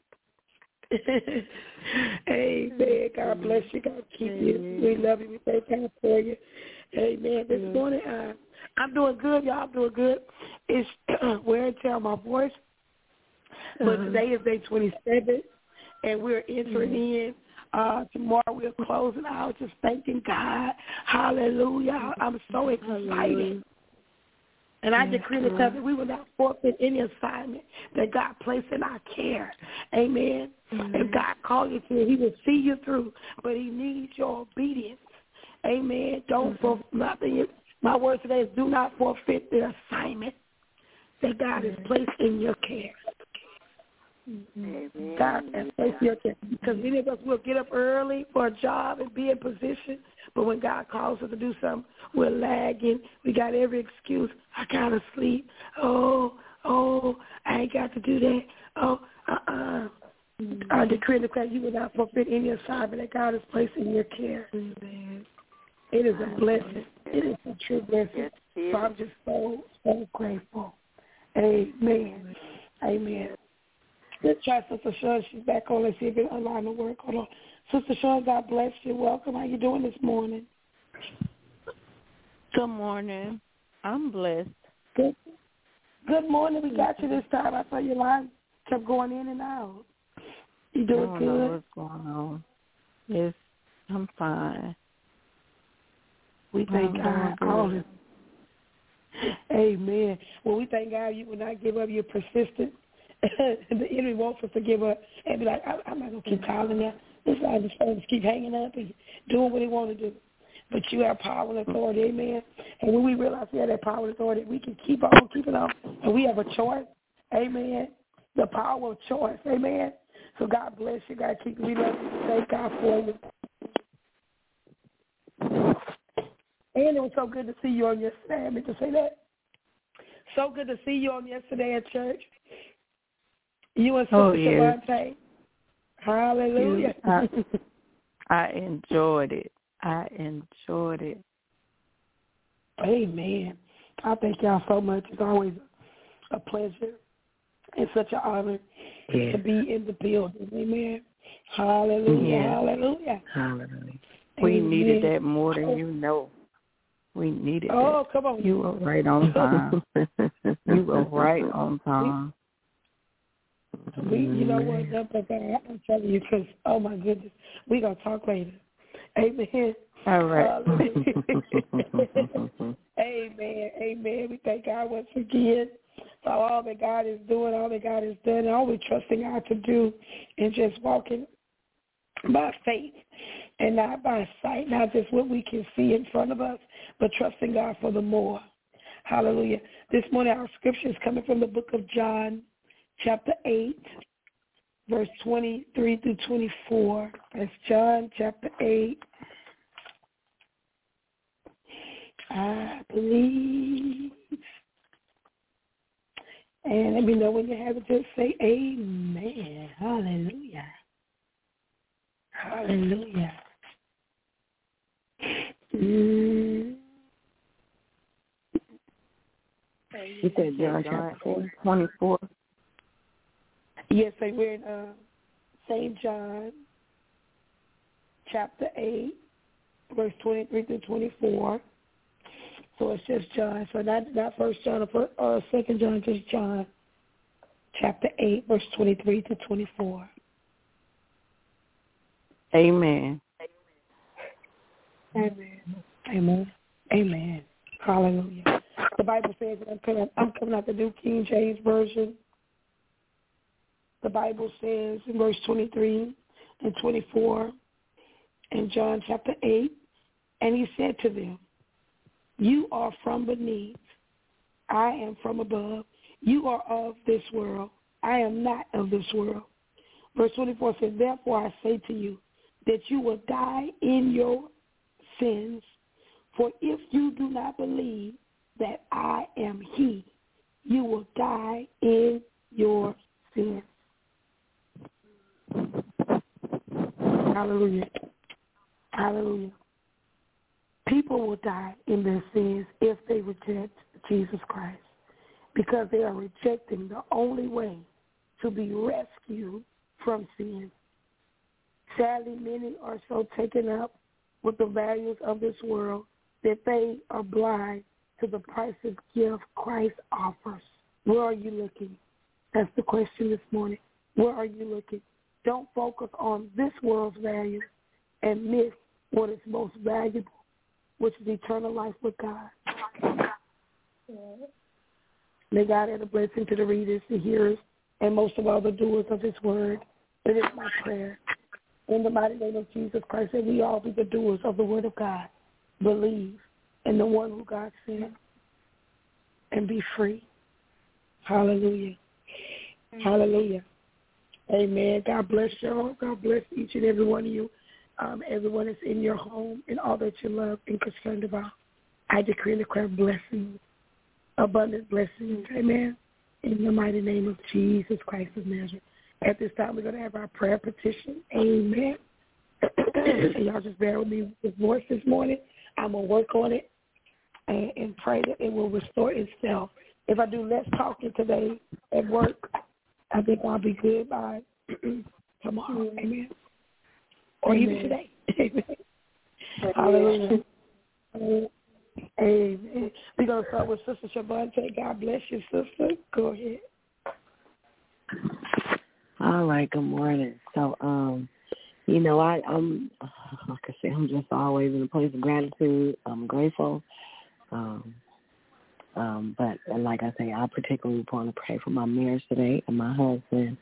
Amen. God bless you. God keep you. We love you. We thank God for you. Amen. This morning, I'm doing good, y'all. I'm doing good. It's wear and tear on my voice. But today is day 27, and we're entering in. Tomorrow we're closing out, just thanking God. Hallelujah. I'm so excited. And I decree and declare that we will not forfeit any assignment that God placed in our care. Amen. If God called you to it, he will see you through, but he needs your obedience. Amen. Don't forfeit nothing. My word today is do not forfeit the assignment that God has placed in your care. God has placed in your care. Because many of us will get up early for a job and be in position, but when God calls us to do something, we're lagging. We got every excuse. I got to sleep. Oh, I ain't got to do that. I decree and declare you will not forfeit any assignment that God has placed in your care. Amen. It is a blessing. It is a true blessing. So I'm just so grateful. Amen. Amen. Let's try Sister Sean. She's back on. Let's see if it online will work. Hold on. Sister Sean, God bless you. Welcome. How you doing this morning? Good morning. I'm blessed. Good morning. We got you this time. I saw your line kept going in and out. You doing good? I don't know what's going on. Yes, I'm fine. We thank God. Amen. Well, we thank God you will not give up. You're persistent. The enemy wants us to give up and be like, I'm not going to keep calling that. I'm just going to keep hanging up and doing what he want to do. But you have power and authority, amen. And when we realize we have that power and authority, we can keep on keeping on. And we have a choice, amen. The power of choice, amen. So God bless you. God keep you. We love you. Thank God for you. And it was so good to see you on yesterday. I meant to say that. So good to see you on yesterday at church. You and Sister Shavante. Hallelujah. I enjoyed it. Amen. I thank y'all so much. It's always a pleasure and such an honor to be in the building. Amen. Hallelujah. Hallelujah. Hallelujah. We needed that more than you know. We needed that. Oh, come on. You were right on time. You were right on time. You know what? I'm telling you, because, oh, my goodness, we're going to talk later. Amen. All right. Amen. Amen. We thank God once again for all that God is doing, all that God has done, and all we're trusting God to do, and just walking by faith and not by sight, not just what we can see in front of us, but trusting God for the more. Hallelujah. This morning our scripture is coming from the book of John, chapter 8, verse 23 through 24. That's John chapter 8. I believe. And let me know when you have it. Just say amen. Hallelujah. Hallelujah. You said John chapter 24. Yes, we're in St. John, chapter 8, verse 23 through 24. So it's just John. So not First John or Second John, just John, chapter 8, verse 23 to 24. Amen. Amen. Amen. Amen. Hallelujah. The Bible says, I'm coming out the New King James Version. The Bible says in verse 23 and 24 in John chapter 8, and he said to them, you are from beneath, I am from above. You are of this world. I am not of this world. Verse 24 says, therefore I say to you that you will die in your sins, for if you do not believe that I am he, you will die in your sins. Hallelujah. Hallelujah. People will die in their sins if they reject Jesus Christ, because they are rejecting the only way to be rescued from sin. Sadly, many are so taken up with the values of this world that they are blind to the priceless gift Christ offers. Where are you looking? That's the question this morning. Where are you looking? Don't focus on this world's values and miss what is most valuable, which is eternal life with God. May God add a blessing to the readers, the hearers, and most of all the doers of his word. It is my prayer, in the mighty name of Jesus Christ, that we all be the doers of the word of God. Believe in the one who God sent and be free. Hallelujah. Hallelujah. Amen. God bless you all. God bless each and every one of you. Everyone that's in your home and all that you love and concerned about. I decree and declare blessings, abundant blessings. Amen. In the mighty name of Jesus Christ of Nazareth. At this time, we're going to have our prayer petition. Amen. So y'all just bear with me with this voice this morning. I'm going to work on it and pray that it will restore itself. If I do less talking today at work, I think I'll be good by tomorrow. Amen. Or even today. Amen. Hallelujah. Amen. We're going to start with Sister Shavante. God bless you, sister. Go ahead. All right, good morning. So, I'm like I said, I'm just always in a place of gratitude. I'm grateful. But like I say, I particularly want to pray for my marriage today and my husband.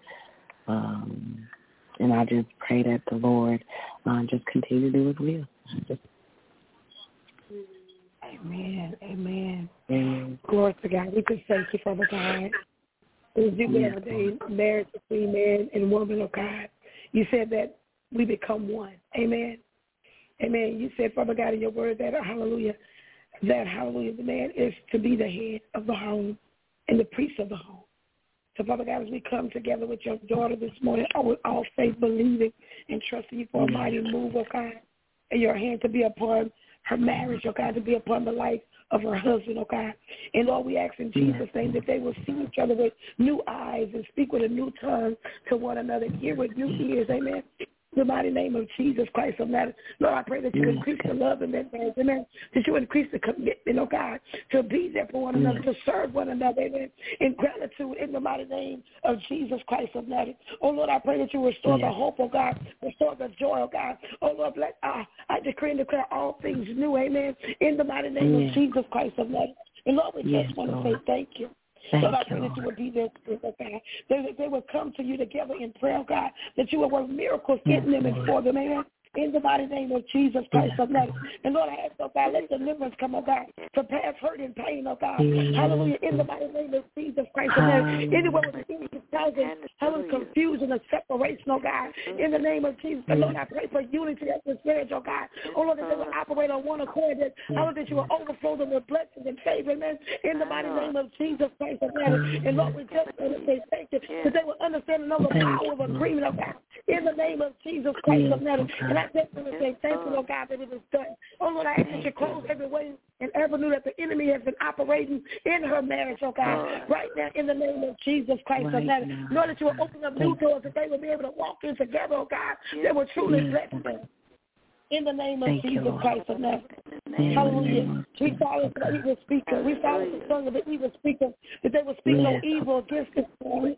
And I just pray that the Lord just continue to do his will. Amen. Amen. Amen. Glory to God. We just thank you, Father God. As you would ordain marriage between man and woman, oh God. You said that we become one. Amen. Amen. You said, Father God, in your word that, hallelujah, the man is to be the head of the home and the priest of the home. So, Father God, as we come together with your daughter this morning, with all faith, believing and trusting you for a mighty move, oh God, and your hand to be upon her marriage, oh God, to be upon the life of her husband, oh God. And Lord, we ask in Jesus' name that they will see each other with new eyes and speak with a new tongue to one another, hear with new ears, amen. In the mighty name of Jesus Christ of Nazareth. Lord, I pray that you increase the love in that marriage, amen. That you increase the commitment, oh God, to be there for one another, to serve one another, amen. In gratitude, in the mighty name of Jesus Christ of Nazareth. Oh Lord, I pray that you restore the hope, oh God, restore the joy, oh God. Oh Lord, I decree and declare all things new, amen. In the mighty name of Jesus Christ of Nazareth. And Lord, we just want to say thank you. Lord, I pray that you would be there, God. They would come to you together in prayer, God, that you would work miracles in them and for them, amen. In the mighty name of Jesus Christ of Nazareth. And Lord, I ask, oh God, let deliverance come, oh God, to past hurt and pain, oh God. Hallelujah. In the mighty name of Jesus Christ of Nazareth. Anywhere with any causing confusion or separation, oh God. In the name of Jesus. And Lord, I pray for unity of this marriage, oh God. Oh Lord, that they will operate on one accord, that that you will overflow them with blessings and favor, amen. In the mighty name of Jesus Christ of Nazareth. And Lord, we just want to say thank you, that they will understand and know the power of agreement, oh God. In the name of Jesus Christ of Nazareth. And I just want to say thank you, Lord God, that it is done. Oh, Lord, I ask that you close every way and avenue that the enemy has been operating in her marriage, oh God, right now in the name of Jesus Christ of Nazareth. Lord, that you will open up new doors that they will be able to walk in together, oh God, that will truly bless them. In the name of Jesus Christ of Nazareth. Hallelujah. We silence the evil speaker. We silence the tongue of the evil speaker, that they will speak no evil against this marriage.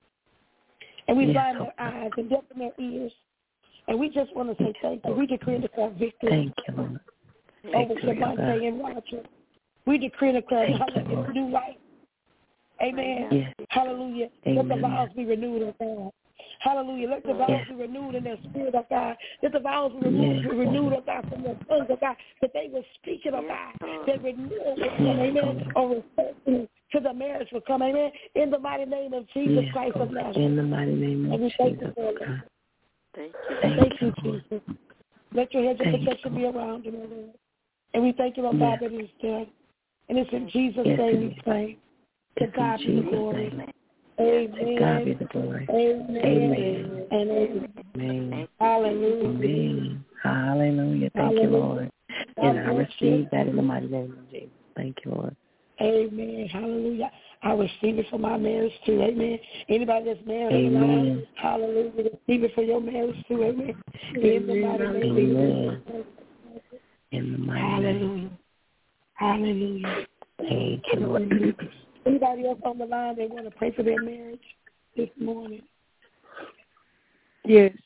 And we blind their eyes and deafen their ears. And we just want to say thank you. We decree and declare victory. Thank you, Lord. Over Shavante and Roger. We decree and declare new life. Amen. Yes. Hallelujah. Amen. Let the vows be renewed, oh God. Hallelujah. Let the vows be renewed in their spirit, oh God. Let the vows be renewed, oh God, from their tongues, oh God, that they will speak it, oh God. They renew it, amen, or respect to the marriage will come. Amen. In the mighty name of Jesus Christ of Nazareth. In the mighty name of Jesus. Thank you, Jesus. Let your hedge of protection be around him, Lord. And we thank you, Lord God, that it is done. And it's in Jesus' name we pray. To God be the glory. Amen. To God be the glory. Amen. And amen. Hallelujah. Amen. Hallelujah. Thank you, Lord. And I receive that in the mighty name of Jesus. Thank you, Lord. Amen. Hallelujah. I receive it for my marriage too. Amen. Anybody that's married, amen. Hallelujah. Receive it for your marriage too. Amen. In the mighty name. In the mighty name. Hallelujah. Thank you, Lord. Anybody else on the line, they want to pray for their marriage this morning? Yes.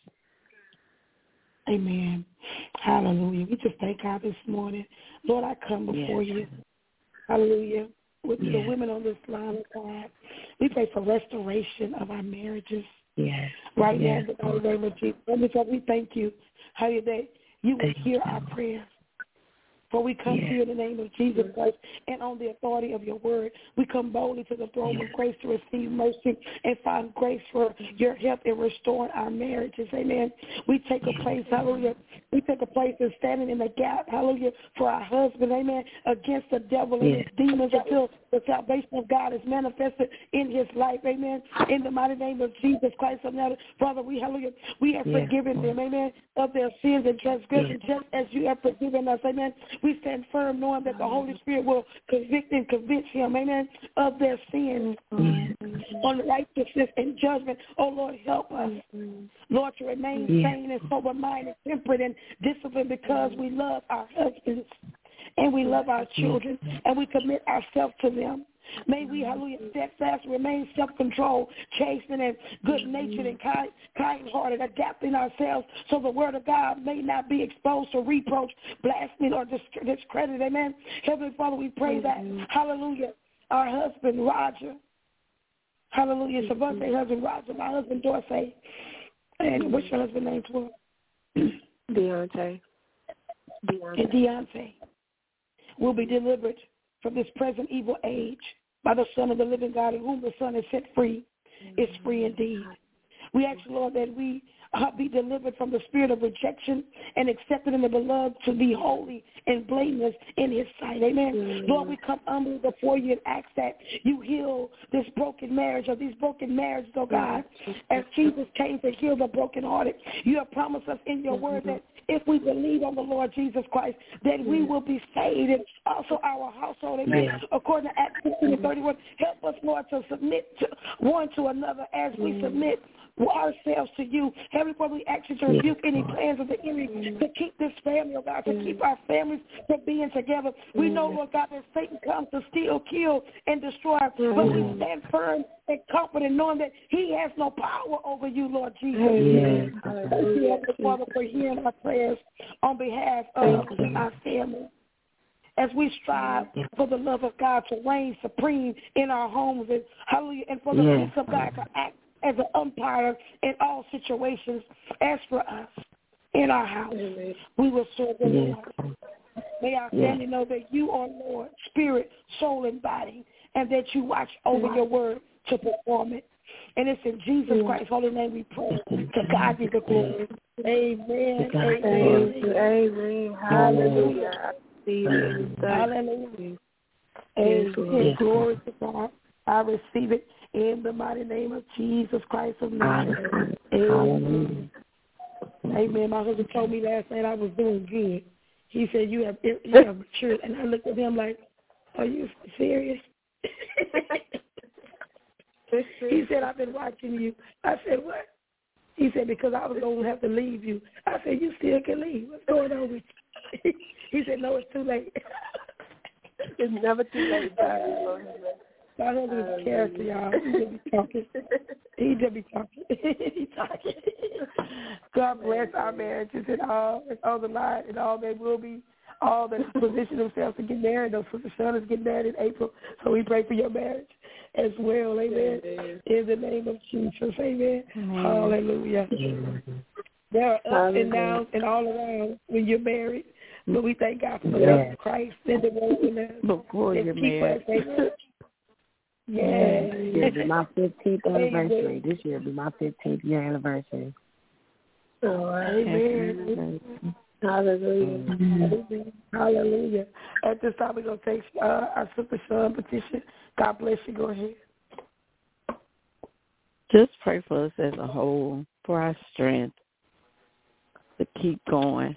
Amen. Hallelujah. We just thank God this morning. Lord, I come before you. Hallelujah. With the women on this line, God, we pray for restoration of our marriages. Yes. Right now, in the name of Jesus. We thank you, hallelujah, that you will hear our prayers. For we come to you in the name of Jesus Christ and on the authority of your word. We come boldly to the throne of grace to receive mercy and find grace for your help in restoring our marriages. Amen. We take a place, hallelujah. We take a place in standing in the gap, hallelujah, for our husband, amen, against the devil and his demons until the salvation of God is manifested in his life, amen. In the mighty name of Jesus Christ of Nazareth, Father, we, hallelujah, we have forgiven them, amen, of their sins and transgressions just as you have forgiven us, amen. We stand firm knowing that the Holy Spirit will convict and convince him, amen, of their sins, on righteousness and judgment. Oh, Lord, help us, Lord, to remain sane and sober-minded, temperate and disciplined because we love our husbands and we love our children and we commit ourselves to them. May we, hallelujah, steadfast, remain self-controlled, chastened, and good-natured and kind-hearted, adapting ourselves so the word of God may not be exposed to reproach, blasphemy, or discredit. Amen. Heavenly Father, we pray that, hallelujah, our husband, Roger, hallelujah, Savante, husband, Roger, my husband, Dorsey, and what's your husband's name, Twill? Deontay. And Deontay will be delivered from this present evil age by the Son of the living God, in whom the Son is set free, is free indeed. We ask, Lord, that we be delivered from the spirit of rejection and accepted in the beloved to be holy and blameless in his sight. Amen. Lord, we come humbly before you and ask that you heal this broken marriage or these broken marriages, oh God, as Jesus came to heal the brokenhearted. You have promised us in your word that if we believe on the Lord Jesus Christ, that we will be saved, and also our household. Amen. According to Acts 15:31, help us, Lord, to submit to one to another as we submit ourselves to you. Heavenly Father, we ask you to rebuke any plans of the enemy to keep this family, oh God, to keep our families from being together. We know, Lord God, that Satan comes to steal, kill, and destroy, but we stand firm and confident knowing that he has no power over you, Lord Jesus. Thank you, Heavenly Father, for hearing our prayers on behalf of our family. As we strive for the love of God to reign supreme in our homes, and hallelujah, and for the peace of God to act as an umpire in all situations. As for us, in our house, we will serve the Lord. May our family know that you are Lord, spirit, soul, and body, and that you watch over your word to perform it. And it's in Jesus Christ's holy name we pray. To God be the glory. Amen. Amen. Hallelujah. Hallelujah. Amen. Glory to God. I receive it in the mighty name of Jesus Christ of Nazareth. Amen. Amen. My husband told me last night I was doing good. He said, you have matured. And I looked at him like, are you serious? He said, I've been watching you. I said, what? He said, because I was going to have to leave you. I said, you still can leave. What's going on with you? He said, no, it's too late. It's never too late. My husband is a character, y'all. He just be talking. He talking. God bless our marriages and all the line and all that will be, all that position themselves to get married. Those Sister Son is getting married in April, so we pray for your marriage as well. Amen. In the name of Jesus. Amen. Hallelujah. There are ups and downs and all around when you're married, but we thank God for the love of Christ and the word in us. Before you're married. Yes. This year will be my 15th anniversary. This year will be my 15th year anniversary. Oh, amen. Hallelujah. Amen. Hallelujah. At this time, we're going to take our Sister Sean petition. God bless you. Go ahead. Just pray for us as a whole, for our strength to keep going.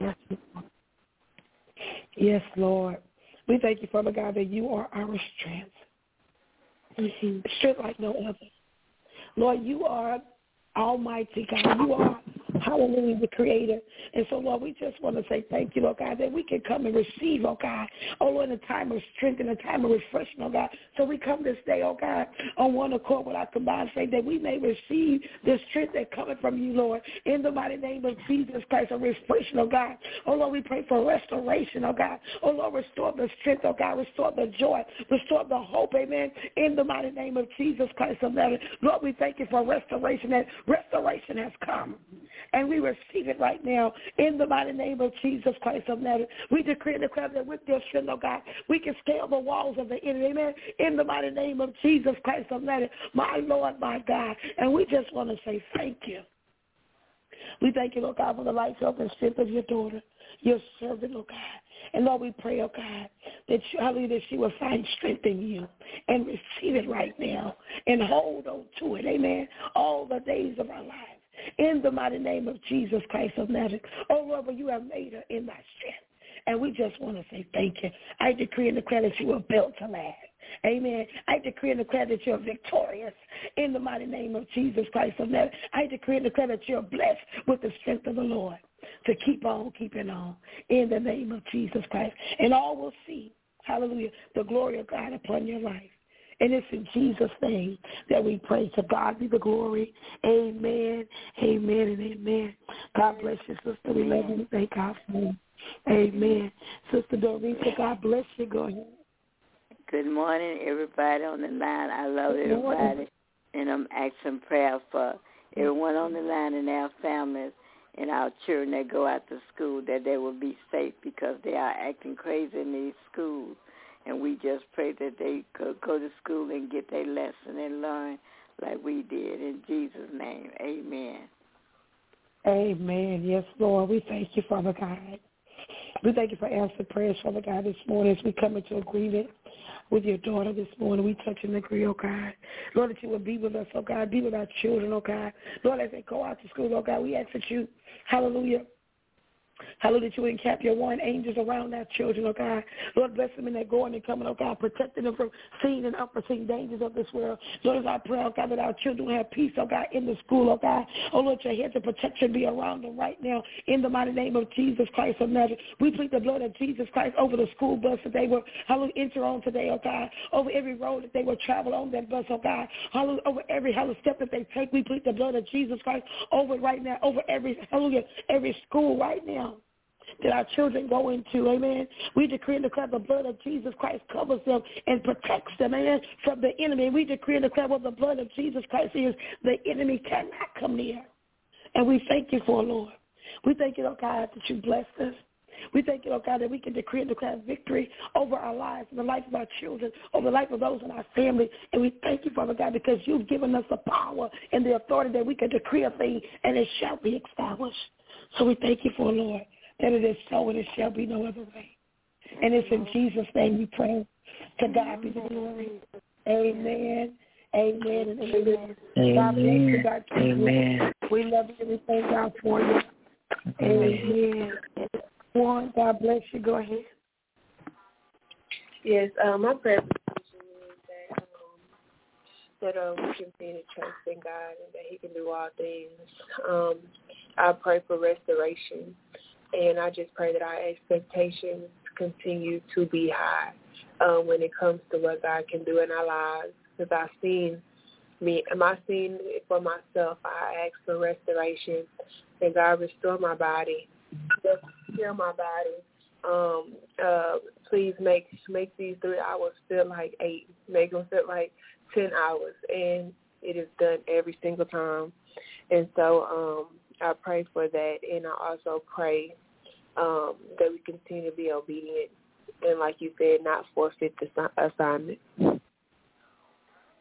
Yes, Lord. We thank you, Father God, that you are our strength. Mm-hmm. Strength like no other. Lord, you are Almighty God. You are, hallelujah, the Creator. And so, Lord, we just want to say thank you, Lord God, that we can come and receive, oh God, oh Lord, in a time of strength and a time of refreshing, oh God. So we come this day, oh God, on one accord with our combined faith, that we may receive the strength that cometh from you, Lord, in the mighty name of Jesus Christ, a refreshing, oh God. Oh Lord, we pray for restoration, oh God. Oh Lord, restore the strength, oh God, restore the joy, restore the hope, amen, in the mighty name of Jesus Christ of Nazareth. Lord, we thank you for restoration, that restoration has come. And we receive it right now in the mighty name of Jesus Christ of Nazareth. We decree and declare that with your strength, oh God, we can scale the walls of the enemy, amen, in the mighty name of Jesus Christ of Nazareth, my Lord, my God. And we just want to say thank you. We thank you, Lord God, for the life, health, and strength of your daughter, your servant, Lord God. And Lord, we pray, oh God, that she will find strength in you and receive it right now and hold on to it, amen, all the days of our lives. In the mighty name of Jesus Christ of Nazareth. Oh, Lord, you have made her in thy strength. And we just want to say thank you. I decree and declare that you are built to last. Amen. I decree and declare that you're victorious in the mighty name of Jesus Christ of Nazareth. I decree and declare that you're blessed with the strength of the Lord to keep on keeping on in the name of Jesus Christ. And all will see, hallelujah, the glory of God upon your life. And it's in Jesus' name that we pray. To God be the glory. Amen, amen, and amen. God bless you, sister. We love you. Thank God for you. Amen. Sister Dorita, God bless you. Go ahead. Good morning, everybody on the line. I love everybody. And I'm asking prayer for everyone on the line and our families and our children that go out to school, that they will be safe because they are acting crazy in these schools. And we just pray that they could go to school and get their lesson and learn like we did. In Jesus' name, amen. Amen. Yes, Lord. We thank you, Father God. We thank you for answered prayers, Father God, this morning as we come into agreement with your daughter this morning. We touch and agree, oh God. Lord, that you will be with us, oh God. Be with our children, oh God. Lord, as they go out to school, oh God, we ask that you, hallelujah, hallelujah, that you encamp your warring angels around our children, oh God. Lord, bless them in their going and coming, oh God, protecting them from seen and unforeseen dangers of this world. Lord, as I pray, oh God, that our children will have peace, oh God, in the school, oh God. Oh Lord, your hedge of protection be around them right now in the mighty name of Jesus Christ of Nazareth. We plead the blood of Jesus Christ over the school bus that they will, hallelujah, enter on today, oh God, over every road that they will travel on that bus, oh God. Hallelujah, over every step that they take, we plead the blood of Jesus Christ over it right now, over every, hallelujah, every school right now that our children go into, amen. We decree and declare the blood of Jesus Christ covers them and protects them, amen, from the enemy. We decree and declare what the blood of Jesus Christ is, the enemy cannot come near. And we thank you for, Lord. We thank you, Lord God, that you blessed us. We thank you, Lord God, that we can decree and declare victory over our lives, in the life of our children, over the life of those in our family. And we thank you, Father God, because you've given us the power and the authority that we can decree a thing and it shall be established. So we thank you for, Lord, that it is so and it shall be no other way. And it's in Jesus' name we pray. To God be the glory. Amen. Amen and amen. Amen. God bless you. God keep Amen. you. We love you and we thank God for you. Amen. One, God bless you. Go ahead. Yes, my prayer petition is that we continue to trust in God and that He can do all things. I pray for restoration, and I just pray that our expectations continue to be high when it comes to what God can do in our lives. Because I've seen it for myself. I ask for restoration, and God restore my body, heal my body. Please make these 3 hours feel like 8. Make them feel like 10 hours, and it is done every single time. And so I pray for that, and I also pray that we continue to be obedient and, like you said, not forfeit the assignment.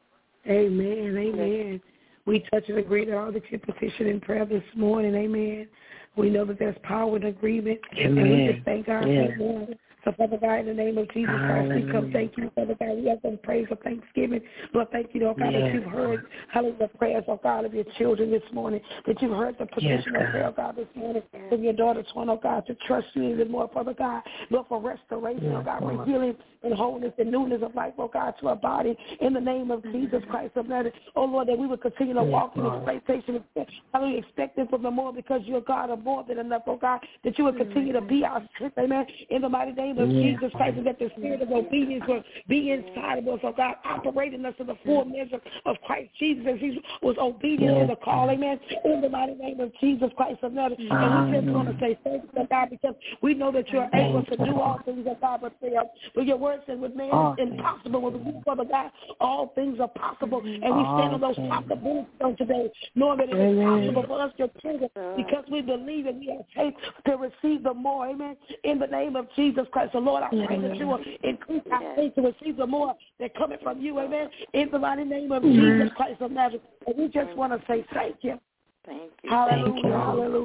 Amen. Amen. We touch and agree to all that you petition in prayer this morning. Amen. We know that there's power in agreement. Amen. And we just thank God for that. So, Father God, in the name of Jesus Christ, we come thank you, Father God. We have some praise of thanksgiving. Lord, thank you, Lord God, that you've heard, hallelujah, the prayers, oh God, of your children this morning, that you've heard the petition of prayer, oh God, this morning, from your daughter, Twan, oh God, to trust you even more, Father God. Lord, for restoration, oh God, for healing and wholeness and newness of life, oh God, to our body, in the name of Jesus Christ of Nazareth. Oh Lord, that we would continue to walk in expectation, hallelujah, expecting from the more, because you're God of more than enough, oh God, that you would continue to be our strength, amen, in the mighty name of Jesus Christ, and that the spirit of obedience will be inside of us, oh God, operating us in the full measure of Christ Jesus, as he was obedient to the call, amen, in the mighty name of Jesus Christ of Nazareth. And we just want to say thank you, God, because we know that you're able to do all things, oh God, but your word said with man it's impossible, with you, Father God, all things are possible, and we stand on those possibilities on today, knowing that it is possible for us, your children, because we believe and we have faith to receive the more, amen, in the name of Jesus Christ. So Lord, I pray that you will increase our faith to receive the more that coming from you, amen, in the mighty name of Jesus Christ of Nazareth. And we just want to say thank you. Thank you. Hallelujah, Thank you.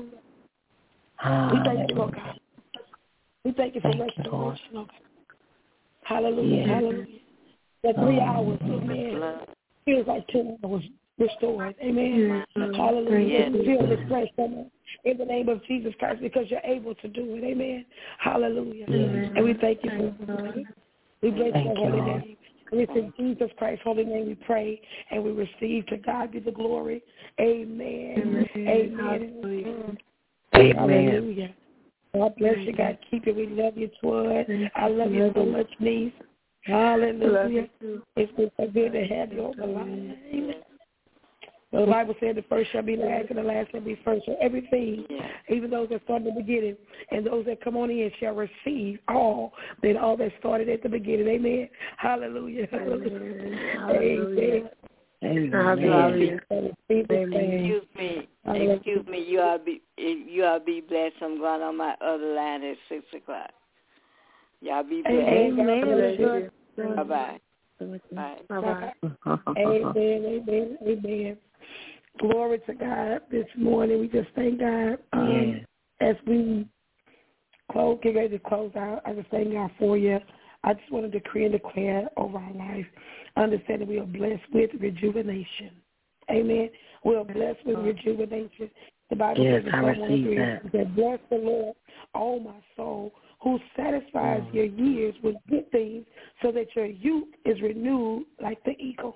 hallelujah. We thank you, Lord God. We thank you for restoration, oh God. Hallelujah, hallelujah. The 3 hours, amen, feels like 2 hours restored, amen. Hallelujah. We feel this fresh, amen, in the name of Jesus Christ, because you're able to do it, amen. Hallelujah. And we thank you for it. We bless your holy name. And it's in Jesus Christ's holy name we pray and we receive. To God be the glory. Amen. Amen. Hallelujah. God bless you. God keep you. We love you, Twan. I love you so much, niece. Hallelujah. It's been so good to have you on the line. The Bible said the first shall be last and the last shall be first. So everything, even those that started at the beginning and those that come on in shall receive all that started at the beginning. Amen. Hallelujah. Amen. Amen. Excuse me. You all be blessed. I'm going on my other line at 6:00. Y'all be blessed. Amen. Bye-bye. Bye. Amen. Amen. Glory to God. This morning we just thank God as we get ready to close out. I just thank God for you. I just want to decree and declare over our life, understanding we are blessed with rejuvenation. Amen. We are blessed with rejuvenation. The Bible says in Psalm 103 that bless the Lord, oh my soul, who satisfies your years with good things, so that your youth is renewed like the eagle.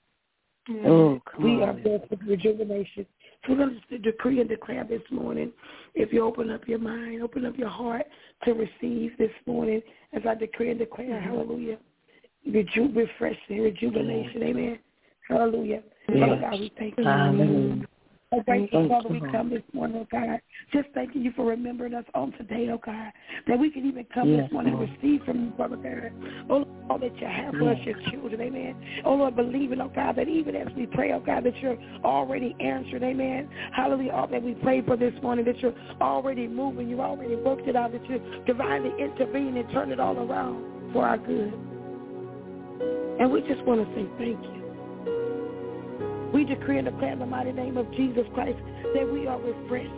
We are blessed with rejuvenation. So we're going to decree and declare this morning. If you open up your mind, open up your heart to receive this morning, as I decree and declare, hallelujah, refreshing, rejuvenation, amen. Hallelujah. Father God, we thank you. Hallelujah. Oh, grateful, Father, we come this morning, oh God, just thanking you for remembering us on today, oh God, that we can even come this morning and receive from you, Father God. Oh, Lord, that you have for us, your children, amen. Oh, Lord, believing, oh God, that even as we pray, oh God, that you're already answered, amen. Hallelujah, all that we pray for this morning, that you're already moving, you already worked it out, that you divinely intervene and turn it all around for our good. And we just want to say thank you. We decree and declare in the mighty name of Jesus Christ that we are refreshed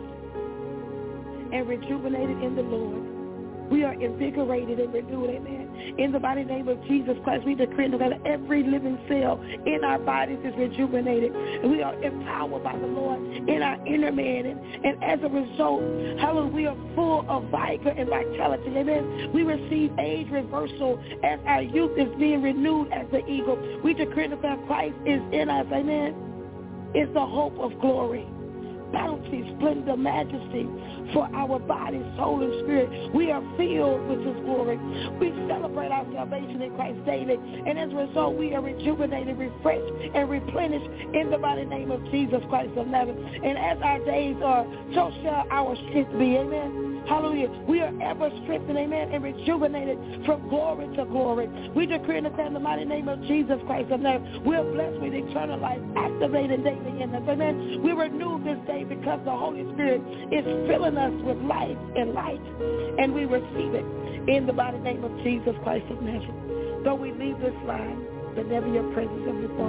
and rejuvenated in the Lord. We are invigorated and renewed, amen. In the mighty name of Jesus Christ, we decree and declare that every living cell in our bodies is rejuvenated. And we are empowered by the Lord in our inner man. And as a result, hallelujah, we are full of vigor and vitality, amen. We receive age reversal as our youth is being renewed as the eagle. We decree and declare Christ is in us, amen. It's the hope of glory, bounty, splendor, majesty for our body, soul, and spirit. We are filled with his glory. We celebrate our salvation in Christ daily. And as a result, we are rejuvenated, refreshed, and replenished in the mighty name of Jesus Christ of Nazareth. And as our days are, so shall our strength be. Amen. Hallelujah. We are ever strengthened, amen, and rejuvenated from glory to glory. We decree and declare in the mighty name of Jesus Christ of Nazareth. We are blessed with eternal life, activated daily in us. Amen. We renew this day because the Holy Spirit is filling us with life and light, and we receive it in the mighty name of Jesus Christ of Nazareth. Though we leave this line, but never your presence of your Father.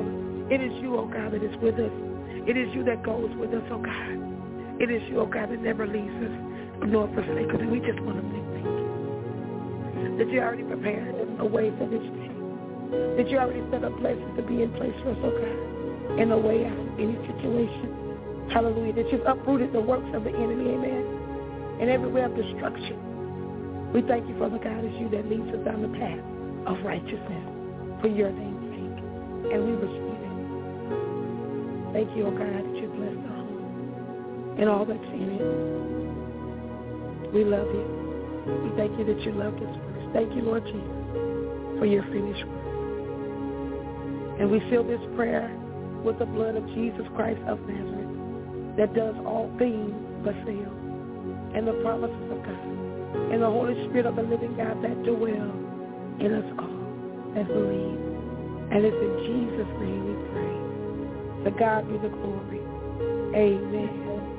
It is you, oh God, that is with us. It is you that goes with us, oh God. It is you, oh God, that never leaves us nor forsakes us. And we just want to say thank you. That you already prepared a way for this day. That you already set up places to be in place for us, oh God, in a way out of any situation. Hallelujah. That you've uprooted the works of the enemy, amen, and every way of destruction. We thank you, Father God, as you that leads us down the path of righteousness for your name's sake. And we receive it. Thank you, oh God, that you bless the home and all that's in it. We love you. We thank you that you loved us first. Thank you, Lord Jesus, for your finished work. And we seal this prayer with the blood of Jesus Christ of Nazareth that does all things but fail, and the promises of God, and the Holy Spirit of the living God that dwell in us all that believe. And it's in Jesus' name we pray. To God be the glory. Amen.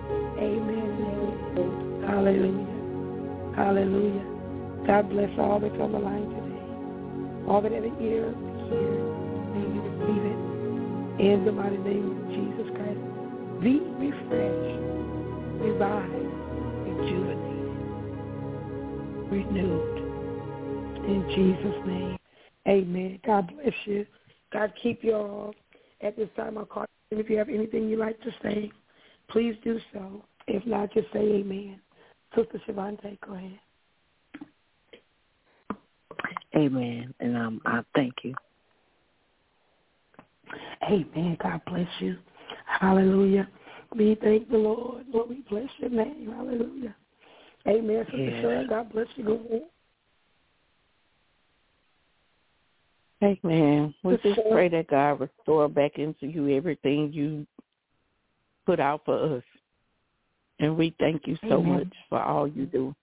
Amen. Hallelujah. Hallelujah. God bless all that's on the line today. All that have an ear to hear, may you receive it. In the mighty name of Jesus Christ. Be refreshed, revived, rejuvenated, renewed. In Jesus' name. Amen. God bless you. God keep you all. At this time, I'll call you. If you have anything you'd like to say, please do so. If not, just say amen. Sister Shavante, go ahead. Amen. And I thank you. Amen. God bless you. Hallelujah. We thank the Lord. Lord, we bless your name. Hallelujah. Amen. Sister Sharon, God bless you. Go ahead. Amen. We just pray that God restore back into you everything you put out for us. And we thank you so much for all you do.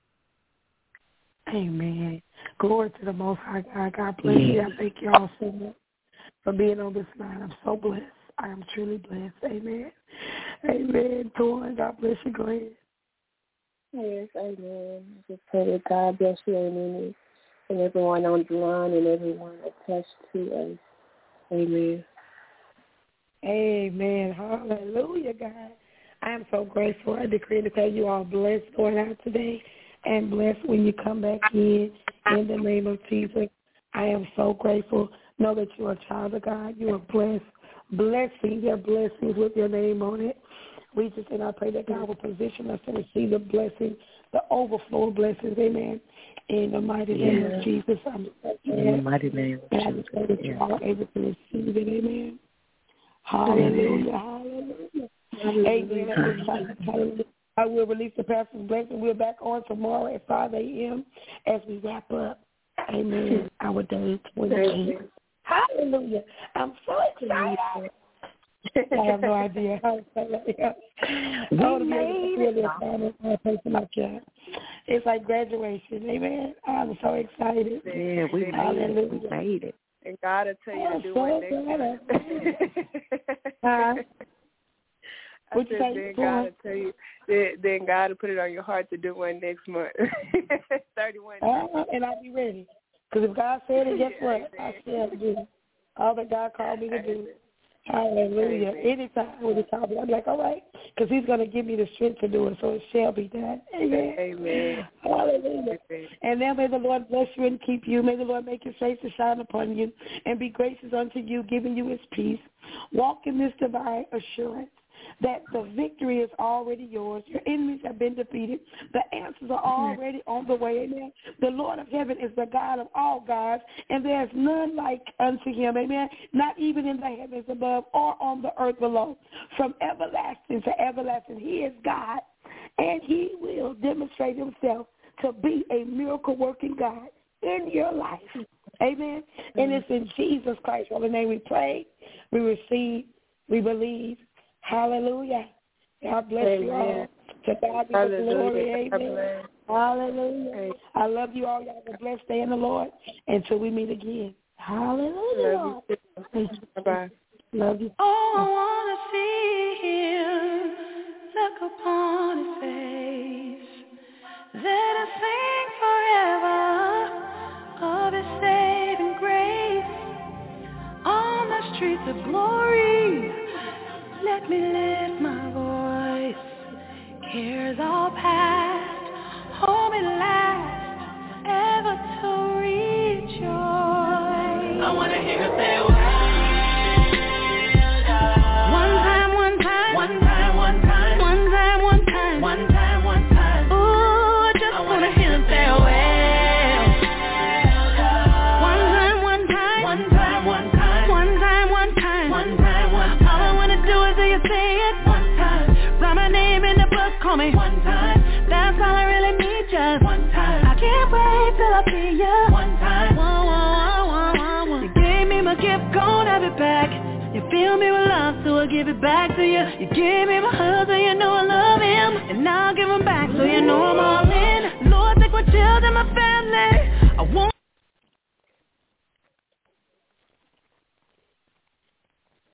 Amen. Glory to the Most High God. God bless you. I thank you all so much for being on this line. I'm so blessed. I am truly blessed. Amen. Amen. Torn, God bless you. Go ahead. Yes, amen. Just pray that God bless you, amen, and everyone on the line and everyone attached to us. Amen. Amen. Hallelujah, God. I am so grateful. I decree and declare you all blessed going out today and blessed when you come back in the name of Jesus. I am so grateful. Know that you are a child of God. You are blessed. Blessings, your blessings with your name on it. We just, and I pray that God will position us to receive the blessings, the overflow of blessings. Amen. In the mighty name of Jesus. In the mighty name of Jesus. And I just pray that you all are able to receive it. Amen. Hallelujah. Hallelujah. Amen. Hallelujah. I will release the pastor's blessing. We're back on tomorrow at 5 a.m. as we wrap up. Amen. Our day 28. Hallelujah. I'm so excited. I have no idea how excited I am. I want to be able to feel the assignment on a person like that. It's like graduation. Amen. I'm so excited. Yeah, we made it. And God will tell you to do it next time. What you say? Then God will tell you. Then God will put it on your heart to do one next month. 31. And I'll be ready. Because if God said it, guess what? I shall do all that God called me to do. Hallelujah. Amen. Anytime when he calls me, I'm like, all right, because he's going to give me the strength to do it, so it shall be done. Amen. Amen. Hallelujah. Amen. And now may the Lord bless you and keep you. May the Lord make his face to shine upon you and be gracious unto you, giving you his peace. Walk in this divine assurance that the victory is already yours. Your enemies have been defeated. The answers are already on the way. Amen. The Lord of heaven is the God of all gods, and there is none like unto him. Amen. Not even in the heavens above or on the earth below. From everlasting to everlasting, he is God, and he will demonstrate himself to be a miracle-working God in your life. Amen. And it's in Jesus Christ's holy name we pray, we receive, we believe. Hallelujah. God bless you all. To God be the glory. Amen. Hallelujah. Amen. I love you all. Y'all have a blessed day in the Lord until we meet again. Hallelujah. Love you. Bye-bye. Love you. Oh, I want to see him. Look upon his face. Let us sing forever of his saving grace. On the streets of glory. let me lift my voice. Cares all past, hold me last, ever to rejoice. I wanna hear you say well done. One time, one time, one time, one time, one time, one time, one time, one time. Ooh, I just wanna hear you say well done. One time, one time, one time, one time, one time, one time, one time, one time. All I wanna do is hear you say it one time. Write my name in the book, call me one time. That's all I really need, just one time. I can't wait till I see you one time. Whoa, whoa, whoa, whoa, whoa. You gave me my gift, gon' have it back. You fill me with love, so I give it back to you. You gave me my husband, you know I love him, and I'll give him back, so you know I'm